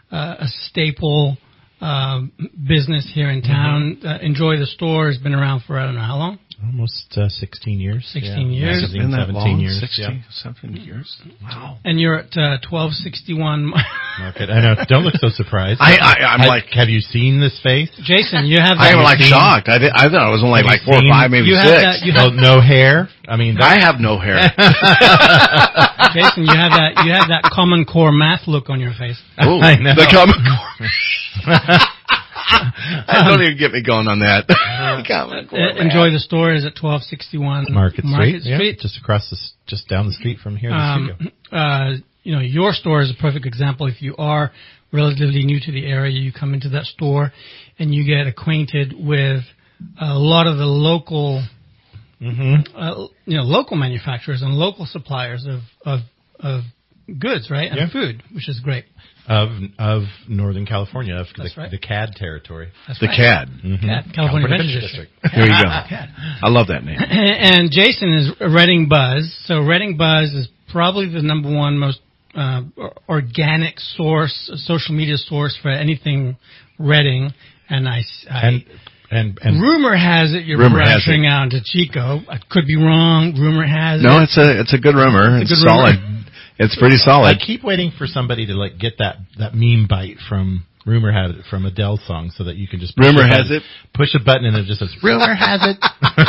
Speaker 2: uh, a staple um, business here in town. Mm-hmm. Uh, Enjoy the Store has been around for I don't know how long.
Speaker 4: Almost uh, sixteen years.
Speaker 2: Sixteen
Speaker 4: yeah.
Speaker 2: years.
Speaker 4: Magazine,
Speaker 3: Isn't that
Speaker 4: seventeen
Speaker 3: long?
Speaker 4: years.
Speaker 3: Sixty,
Speaker 4: yeah.
Speaker 3: seventeen years. Wow.
Speaker 2: And you're at uh, twelve sixty-one
Speaker 4: Market. I know. Don't look so surprised.
Speaker 3: I, I, I'm
Speaker 4: I,
Speaker 3: like,
Speaker 4: have you seen this face?
Speaker 2: Jason, you have.
Speaker 3: I
Speaker 2: That
Speaker 3: am like
Speaker 4: seen-
Speaker 3: shocked. I, did, I thought it was only
Speaker 4: Have
Speaker 3: like
Speaker 4: you
Speaker 3: four or
Speaker 4: seen-
Speaker 3: five, maybe
Speaker 2: you have
Speaker 3: six.
Speaker 2: that- you
Speaker 4: No, no hair. I mean,
Speaker 3: I
Speaker 4: that's,
Speaker 3: have no hair.
Speaker 2: Jason, you have that. You have that Common Core math look on your face.
Speaker 3: Ooh,
Speaker 4: I know.
Speaker 3: The Common Core. Don't even get me going on that. Common Core,
Speaker 2: Uh,
Speaker 3: man.
Speaker 2: Enjoy the Store is at twelve sixty-one
Speaker 4: Market Street.
Speaker 2: Market
Speaker 4: Yeah,
Speaker 2: Street.
Speaker 4: just across the, s- just down the street from here. The
Speaker 2: Um,
Speaker 4: studio.
Speaker 2: uh, you know, your store is a perfect example. If you are relatively new to the area, you come into that store and you get acquainted with a lot of the local,
Speaker 4: Mm-hmm.
Speaker 2: uh, you know, local manufacturers and local suppliers of of, of goods, right, and
Speaker 4: Yeah.
Speaker 2: food, which is great.
Speaker 4: Of of Northern California, of
Speaker 2: That's
Speaker 4: the,
Speaker 2: right.
Speaker 4: the C A D territory.
Speaker 2: That's
Speaker 3: The
Speaker 2: right.
Speaker 3: C A D.
Speaker 4: Mm-hmm.
Speaker 2: C A D, California Adventure District.
Speaker 3: There you go.
Speaker 2: C A D.
Speaker 3: I love that name.
Speaker 2: And Jason is Reading Buzz. So Reading Buzz is probably the number one most uh, or- organic source, social media source for anything Reading. And I, I
Speaker 4: And and and
Speaker 2: rumor has it you're
Speaker 3: Rumor has
Speaker 2: branching
Speaker 3: it.
Speaker 2: out to Chico. I could be wrong. Rumor has
Speaker 3: No,
Speaker 2: it.
Speaker 3: it's a it's a good rumor. It's,
Speaker 2: It's a good rumor.
Speaker 3: solid. It's pretty
Speaker 4: I
Speaker 3: solid.
Speaker 4: keep waiting for somebody to like get that that meme bite from Rumor Has It from Adele's song, so that you can just push
Speaker 3: Rumor
Speaker 4: a
Speaker 3: has
Speaker 4: button,
Speaker 3: it.
Speaker 4: push a button and it just says Rumor Has It.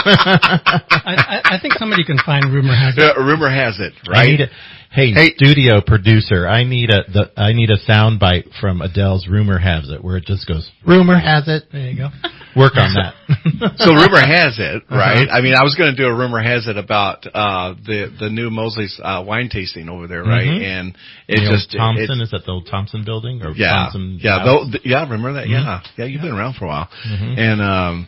Speaker 2: I, I, I think somebody can find rumor has it.
Speaker 3: Yeah, rumor has it,
Speaker 4: I
Speaker 3: right?
Speaker 4: need a, hey,
Speaker 3: Hey.
Speaker 4: studio producer, I need a the I need a sound bite from Adele's Rumor Has It, where it just goes Rumor Has It.
Speaker 2: There you go.
Speaker 4: Work on that.
Speaker 3: So rumor has it, right?
Speaker 4: Uh-huh.
Speaker 3: I mean, I was going to do a rumor has it about uh the the new Mosley's uh, wine tasting over there, right?
Speaker 4: Mhm.
Speaker 3: And it
Speaker 4: The old
Speaker 3: just
Speaker 4: Thompson
Speaker 3: it,
Speaker 4: is that the old Thompson building or
Speaker 3: yeah,
Speaker 4: Thompson?
Speaker 3: yeah,
Speaker 4: House?
Speaker 3: though, th- yeah. Remember that?
Speaker 4: Mhm.
Speaker 3: Yeah, yeah. You've been around for a while,
Speaker 4: Mhm.
Speaker 3: and um.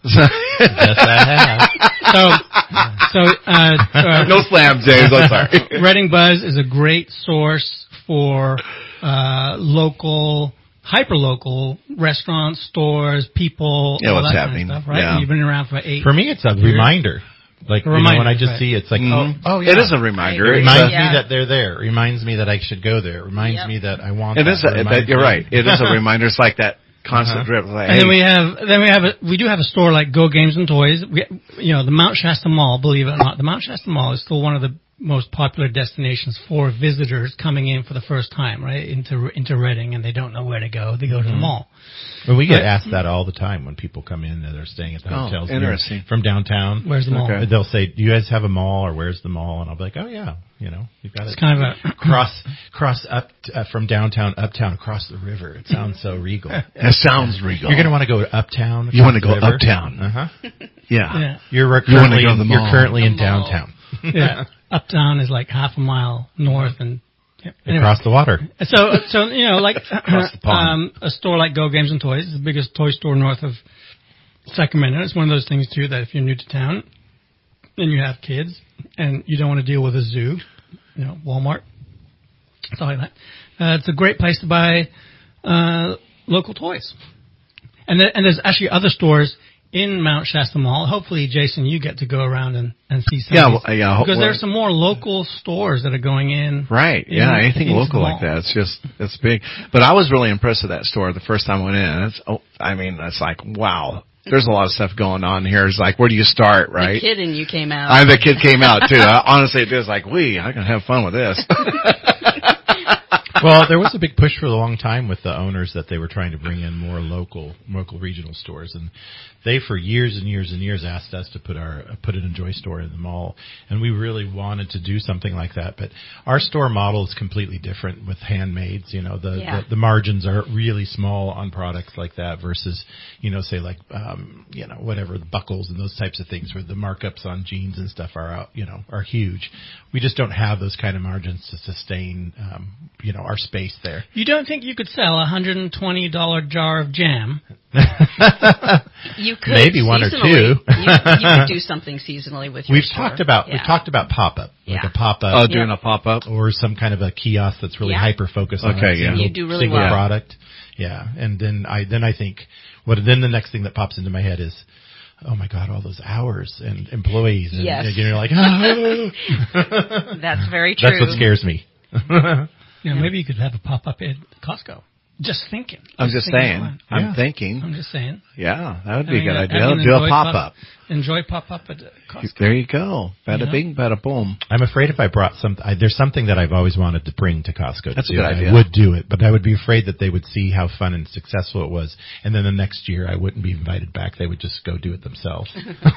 Speaker 4: Yes, I
Speaker 2: So, so uh, uh,
Speaker 3: no slam, James. I'm sorry.
Speaker 2: Reading Buzz is a great source for uh, local, hyper-local restaurants, stores, people,
Speaker 3: Yeah,
Speaker 2: all
Speaker 3: what's
Speaker 2: that
Speaker 3: happening.
Speaker 2: kind of stuff, right?
Speaker 3: Yeah.
Speaker 2: And you've been around for eight.
Speaker 4: For me, it's a
Speaker 2: years.
Speaker 4: reminder. Like
Speaker 2: A
Speaker 4: you know,
Speaker 2: reminder,
Speaker 4: when I just
Speaker 2: right.
Speaker 4: see it, it's like,
Speaker 3: Mhm.
Speaker 4: oh, oh yeah.
Speaker 3: It is a reminder.
Speaker 4: It
Speaker 3: It's
Speaker 4: reminds
Speaker 3: a-
Speaker 4: me
Speaker 6: Yeah.
Speaker 4: that they're there. It reminds me that I should go there. It reminds
Speaker 6: Yep.
Speaker 4: me that I want
Speaker 3: It
Speaker 4: that.
Speaker 3: is. A,
Speaker 4: It reminds
Speaker 3: but you're
Speaker 4: me-
Speaker 3: right. It is a reminder. It's like that constant
Speaker 4: Uh-huh.
Speaker 3: drip. Like,
Speaker 2: And then
Speaker 3: hey,
Speaker 2: we have, then we have, a, we do have a store like Go Games and Toys. We, you know, the Mount Shasta Mall. Believe it or not, the Mount Shasta Mall is still one of the most popular destinations for visitors coming in for the first time, right? Into into Reading, and they don't know where to go. They go to the mall.
Speaker 4: Well, we get
Speaker 2: Right.
Speaker 4: asked that all the time when people come in and they're staying at the
Speaker 3: Oh,
Speaker 4: hotels.
Speaker 3: interesting.
Speaker 4: You know, from downtown.
Speaker 2: Where's the mall?
Speaker 3: Okay.
Speaker 4: They'll say, "Do you guys have a mall, or where's the mall?" And I'll be like, "Oh yeah, you know, you've got
Speaker 2: It's
Speaker 4: it."
Speaker 2: kind of a
Speaker 4: cross cross up uh, from downtown uptown across the river. It sounds so regal.
Speaker 3: that sounds regal.
Speaker 4: You're gonna want to go uptown.
Speaker 3: You want to
Speaker 4: across
Speaker 3: go
Speaker 4: the river.
Speaker 3: uptown.
Speaker 4: Uh huh.
Speaker 3: Yeah.
Speaker 2: yeah.
Speaker 4: You're
Speaker 3: You wanna
Speaker 4: currently
Speaker 3: go to
Speaker 4: in,
Speaker 3: the
Speaker 4: you're
Speaker 3: mall.
Speaker 4: currently in
Speaker 6: The mall.
Speaker 4: downtown.
Speaker 2: Yeah, uptown is like half a mile north, and yeah. Anyway.
Speaker 4: Across the water.
Speaker 2: So, so you know, like
Speaker 4: Across the pond.
Speaker 2: um, a store like Go Games and Toys is the biggest toy store north of Sacramento. It's one of those things too that if you're new to town and you have kids and you don't want to deal with a zoo, you know, Walmart, stuff like that. Uh, it's a great place to buy uh, local toys. And there, and there's actually other stores in Mount Shasta Mall. Hopefully, Jason, you get to go around and, and see some.
Speaker 3: Yeah,
Speaker 2: of these,
Speaker 3: well, yeah,
Speaker 2: because
Speaker 3: well-
Speaker 2: there's some more local stores that are going in.
Speaker 3: Right. Yeah.
Speaker 2: in-
Speaker 3: Anything
Speaker 2: into
Speaker 3: local
Speaker 2: the
Speaker 3: like
Speaker 2: mall.
Speaker 3: that. It's just, it's big. But I was really impressed with that store the first time I went in. It's, oh, I mean, it's like, wow. There's a lot of stuff going on here. It's like, where do you start, right?
Speaker 6: The kid in you came out.
Speaker 3: I, the kid came out too. I, honestly, it was like, we, I can have fun with this.
Speaker 4: Well, there was a big push for a long time with the owners that they were trying to bring in more local, local regional stores, and they for years and years and years asked us to put our put an Enjoy store in the mall, and we really wanted to do something like that. But our store model is completely different with handmaids. You know, the
Speaker 6: Yeah.
Speaker 4: the, the margins are really small on products like that versus, you know, say like um, you know, whatever, the buckles and those types of things where the markups on jeans and stuff are out, you know, are huge. We just don't have those kind of margins to sustain, um, you know, our space there.
Speaker 2: You don't think you could sell a one hundred twenty dollars jar of jam?
Speaker 6: You could
Speaker 4: Maybe one or
Speaker 6: seasonally.
Speaker 4: two.
Speaker 6: you, you could do something seasonally with your
Speaker 4: We've
Speaker 6: store.
Speaker 4: talked about
Speaker 6: Yeah.
Speaker 4: we've talked about pop up, like
Speaker 6: Yeah.
Speaker 4: a pop
Speaker 3: Oh,
Speaker 4: up,
Speaker 3: doing
Speaker 6: Yeah.
Speaker 3: a pop up.
Speaker 4: or some kind of a kiosk that's really
Speaker 6: Yeah.
Speaker 4: hyper focused on
Speaker 3: Okay,
Speaker 4: a
Speaker 3: yeah.
Speaker 4: single,
Speaker 6: You do really
Speaker 4: single
Speaker 6: well.
Speaker 4: product. Yeah, and then I then I think what then the next thing that pops into my head is, oh my God, all those hours and employees, and,
Speaker 6: Yes.
Speaker 4: and you're like, oh.
Speaker 6: That's very true.
Speaker 4: That's what scares me.
Speaker 2: You know, maybe you could have a pop up at Costco. Just thinking.
Speaker 3: I'm just
Speaker 2: thinking
Speaker 3: saying.
Speaker 2: out loud.
Speaker 3: I'm
Speaker 4: Yeah.
Speaker 3: thinking.
Speaker 2: I'm just saying.
Speaker 3: Yeah, that would
Speaker 2: I
Speaker 3: be
Speaker 2: mean,
Speaker 3: a good
Speaker 2: I-
Speaker 3: idea.
Speaker 2: I can
Speaker 3: Do a
Speaker 2: enjoy
Speaker 3: pop up.
Speaker 2: Enjoy pop up at Costco.
Speaker 3: There you go. Bada
Speaker 2: You know?
Speaker 3: bing, bada boom.
Speaker 4: I'm afraid if I brought some, I, there's something that I've always wanted to bring to Costco.
Speaker 3: That's a
Speaker 4: to do,
Speaker 3: good
Speaker 4: and
Speaker 3: idea.
Speaker 4: I would do it, but I would be afraid that they would see how fun and successful it was, and then the next year I wouldn't be invited back. They would just go do it themselves.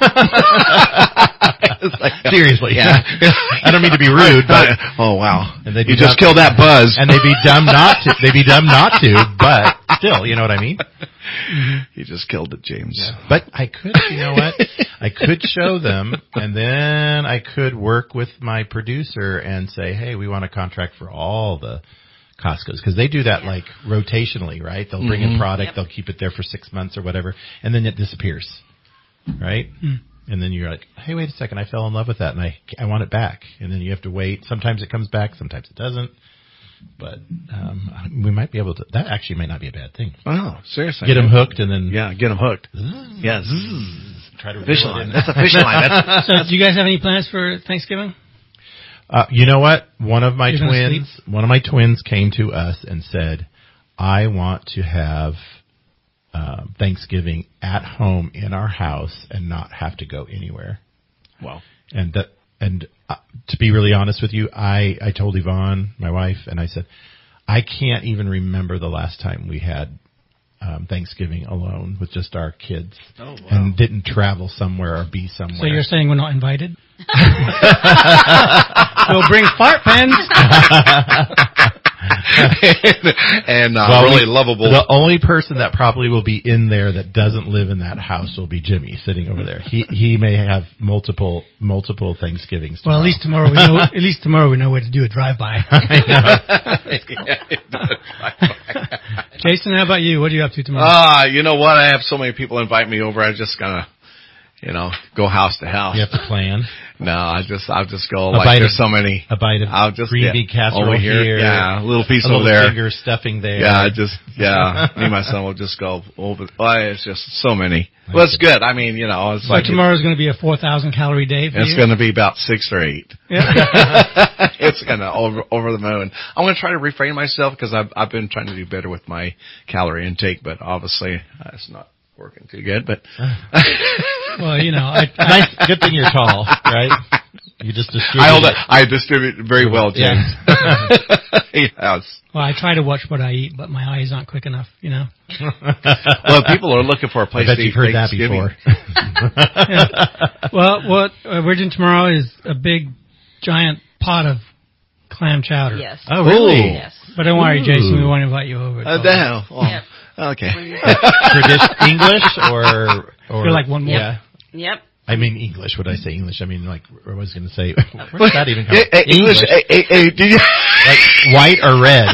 Speaker 4: Seriously,
Speaker 3: Yeah.
Speaker 4: I don't mean to be rude, but
Speaker 3: oh wow,
Speaker 4: and they'd
Speaker 3: you
Speaker 4: be
Speaker 3: just
Speaker 4: dumb-
Speaker 3: killed that buzz.
Speaker 4: and they'd be dumb not to. They'd be dumb not to, but still, you know what I mean.
Speaker 3: You just killed it, James.
Speaker 4: But I could, you know what? I could show them, and then I could work with my producer and say, hey, we want a contract for all the Costco's, because they do that like rotationally, right? They'll bring in product,
Speaker 6: Yep.
Speaker 4: they'll keep it there for six months or whatever, and then it disappears, right?
Speaker 2: Mm.
Speaker 4: And then you're like, hey, wait a second, I fell in love with that, and I I want it back. And then you have to wait. Sometimes it comes back, sometimes it doesn't. But um, we might be able to. That actually might not be a bad thing.
Speaker 3: Oh, seriously.
Speaker 4: Get them hooked, and then
Speaker 3: Yeah, get them hooked.
Speaker 4: Zzz,
Speaker 3: Yeah, zzz.
Speaker 4: try to
Speaker 3: Fish
Speaker 4: reel it
Speaker 3: line.
Speaker 4: in.
Speaker 3: That's a fish line. That's,
Speaker 2: So, do you guys have any plans for Thanksgiving?
Speaker 4: Uh, you know what? One of my
Speaker 2: You're gonna
Speaker 4: twins, one of my twins came to us and said, I want to have um, Thanksgiving at home in our house and not have to go anywhere.
Speaker 3: wow.
Speaker 4: And that, and uh, to be really honest with you, I, I told Yvonne, my wife, and I said, I can't even remember the last time we had um, Thanksgiving alone with just our kids
Speaker 3: Oh, wow.
Speaker 4: and didn't travel somewhere or be somewhere.
Speaker 2: So you're saying we're not invited? We'll bring fart pens.
Speaker 3: and uh,
Speaker 4: Well,
Speaker 3: really
Speaker 4: we-
Speaker 3: lovable.
Speaker 4: The only person that probably will be in there that doesn't live in that house will be Jimmy sitting over there. He he may have multiple multiple Thanksgivings.
Speaker 2: Well, at least tomorrow we know. At least tomorrow we know where to do a drive-by. Jason, how about you? What are you up to tomorrow?
Speaker 3: Ah, you know what? I have so many people invite me over. I just gonna, you know, go house to house.
Speaker 4: You have to plan.
Speaker 3: No, I just, I'll just go.
Speaker 4: A
Speaker 3: Like
Speaker 4: bite
Speaker 3: there's
Speaker 4: of-
Speaker 3: so many.
Speaker 4: A bite of
Speaker 3: I'll just
Speaker 4: green
Speaker 3: yeah,
Speaker 4: bean casserole
Speaker 3: over here.
Speaker 4: here.
Speaker 3: Yeah, a little piece
Speaker 4: a
Speaker 3: over
Speaker 4: little
Speaker 3: there.
Speaker 4: finger stuffing there.
Speaker 3: Yeah, I just yeah. Me and my son will just go over. Oh, it's just so many. Well, it's good. I mean, you know, it's
Speaker 2: So
Speaker 3: like
Speaker 2: tomorrow's going to be a four thousand calorie day for
Speaker 3: it's
Speaker 2: you?
Speaker 3: going to be about six or eight.
Speaker 2: Yeah.
Speaker 3: It's going to over over the moon. I'm going to try to refrain myself because I've I've been trying to do better with my calorie intake, but obviously uh, it's not working too good. But
Speaker 2: Well, you know, I, I,
Speaker 4: Nice. Good thing you're tall, right? You just distribute.
Speaker 3: I hold
Speaker 4: it.
Speaker 3: it. I distribute very well, James. Yes.
Speaker 2: well, I try to watch what I eat, but my eyes aren't quick enough. You know.
Speaker 3: Well, people are looking for a
Speaker 4: I
Speaker 3: place
Speaker 4: bet
Speaker 3: to
Speaker 4: you've
Speaker 3: eat
Speaker 4: heard that
Speaker 3: Thanksgiving.
Speaker 4: before.
Speaker 2: Yeah. Well, what uh, we're doing tomorrow is a big, giant pot of clam chowder.
Speaker 6: Yes.
Speaker 4: Oh, really?
Speaker 3: Ooh.
Speaker 6: Yes.
Speaker 2: But don't worry,
Speaker 4: Ooh.
Speaker 2: Jason. We want to invite you over.
Speaker 3: Uh, the hell. Oh,
Speaker 6: Yep.
Speaker 3: Okay.
Speaker 4: Tradition English or or
Speaker 2: You're like one more.
Speaker 4: Yeah.
Speaker 6: Yep.
Speaker 4: I mean English. Would I say English? I mean, like, I was going to say, where does that even come
Speaker 3: Hey,
Speaker 4: from?
Speaker 3: hey, English. Hey, hey, hey, did you?
Speaker 4: Like, white or red?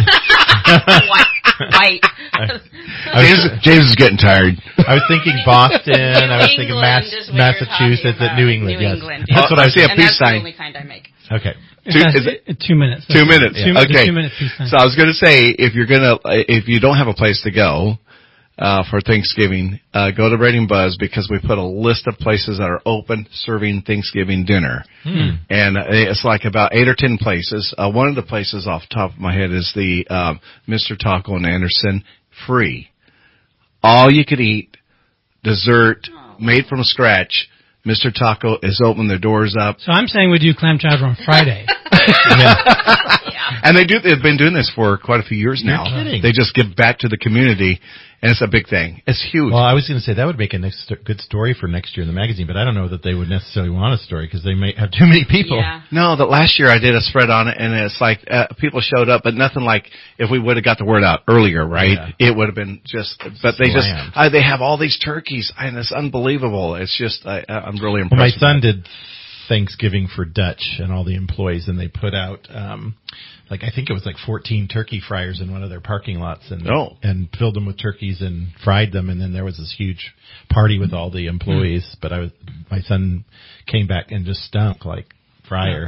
Speaker 6: White.
Speaker 4: I was,
Speaker 3: James, James is getting tired.
Speaker 4: I was thinking Boston. I was thinking
Speaker 6: England
Speaker 4: Mass,
Speaker 6: is what you're
Speaker 4: Massachusetts,
Speaker 6: talking
Speaker 4: at New
Speaker 6: about.
Speaker 4: England.
Speaker 6: New
Speaker 4: yes,
Speaker 6: England,
Speaker 4: that's
Speaker 3: yes.
Speaker 4: what I
Speaker 3: I
Speaker 4: was.
Speaker 3: see a
Speaker 6: and
Speaker 3: peace
Speaker 6: that's
Speaker 3: sign.
Speaker 6: the only kind I make.
Speaker 4: Okay.
Speaker 3: Two,
Speaker 2: That's
Speaker 3: is it,
Speaker 2: it- two minutes.
Speaker 3: two minutes.
Speaker 2: Two,
Speaker 3: Okay.
Speaker 2: Two minute peace sign.
Speaker 3: So I was going to say, if you're gonna, if you don't have a place to go uh, for Thanksgiving, uh, go to Rating Buzz because we put a list of places that are open serving Thanksgiving dinner,
Speaker 4: Hmm.
Speaker 3: and it's like about eight or ten places. Uh, one of the places off the top of my head is the um, Mister Taco in Anderson, free, all you could eat, dessert made from scratch. Mister Taco is open, their doors up.
Speaker 2: So I'm saying we do clam chowder on Friday.
Speaker 4: Yeah.
Speaker 3: And they do, they've been doing this for quite a few years now.
Speaker 4: You're kidding.
Speaker 3: They just give back to the community, and it's a big thing. It's huge.
Speaker 4: Well, I was going to say that would make a next good story for next year in the magazine, but I don't know that they would necessarily want a story because they may have too many people.
Speaker 6: Yeah.
Speaker 3: No, the last year I did a spread on it, and it's like uh, people showed up, but nothing like if we would have got the word out earlier, right?
Speaker 4: Yeah.
Speaker 3: It would have been just. But they just
Speaker 4: Slammed.
Speaker 3: uh, they have all these turkeys, and it's unbelievable. It's just I, I'm really impressed.
Speaker 4: Well, my
Speaker 3: with
Speaker 4: son
Speaker 3: that.
Speaker 4: did Thanksgiving for Dutch and all the employees, and they put out, um, like, I think it was like fourteen turkey fryers in one of their parking lots and,
Speaker 3: Oh.
Speaker 4: and filled them with turkeys and fried them. And then there was this huge party with all the employees,
Speaker 3: Hmm.
Speaker 4: but I was, my son came back and just stunk like fryer.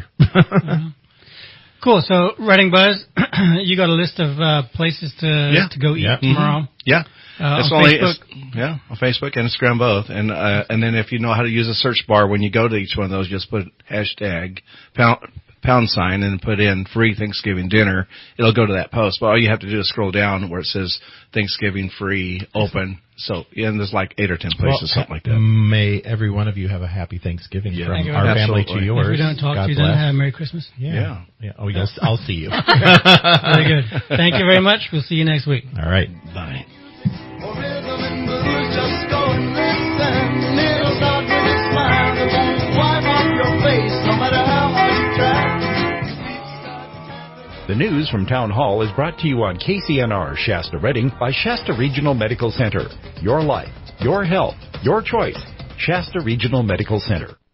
Speaker 2: Cool. So, Reading Buzz, you got a list of uh, places to
Speaker 3: Yeah.
Speaker 2: to go eat
Speaker 4: Yeah.
Speaker 2: tomorrow.
Speaker 3: Yeah.
Speaker 2: Uh,
Speaker 3: It's
Speaker 2: on
Speaker 3: only
Speaker 2: Facebook.
Speaker 3: it's, yeah on Facebook and Instagram both, and uh, and then if you know how to use a search bar when you go to each one of those, just put hashtag pound pound sign and put in free Thanksgiving dinner, it'll go to that post. But all you have to do is scroll down where it says Thanksgiving free open. So, yeah, and there's like eight or ten places,
Speaker 4: well,
Speaker 3: something like that.
Speaker 4: May every one of you have a happy Thanksgiving
Speaker 3: Yeah.
Speaker 4: from
Speaker 2: you.
Speaker 4: our family
Speaker 3: Absolutely.
Speaker 4: to yours.
Speaker 2: If we don't talk
Speaker 4: God
Speaker 2: to you,
Speaker 4: bless.
Speaker 2: then have a Merry Christmas.
Speaker 4: Yeah.
Speaker 3: Yeah.
Speaker 4: yeah. Oh, you'll, I'll see you.
Speaker 2: Very good. Thank you very much. We'll see you next week.
Speaker 4: All right.
Speaker 3: Bye.
Speaker 10: The news from Town Hall is brought to you on K C N R Shasta Redding by Shasta Regional Medical Center. Your life, your health, your choice. Shasta Regional Medical Center.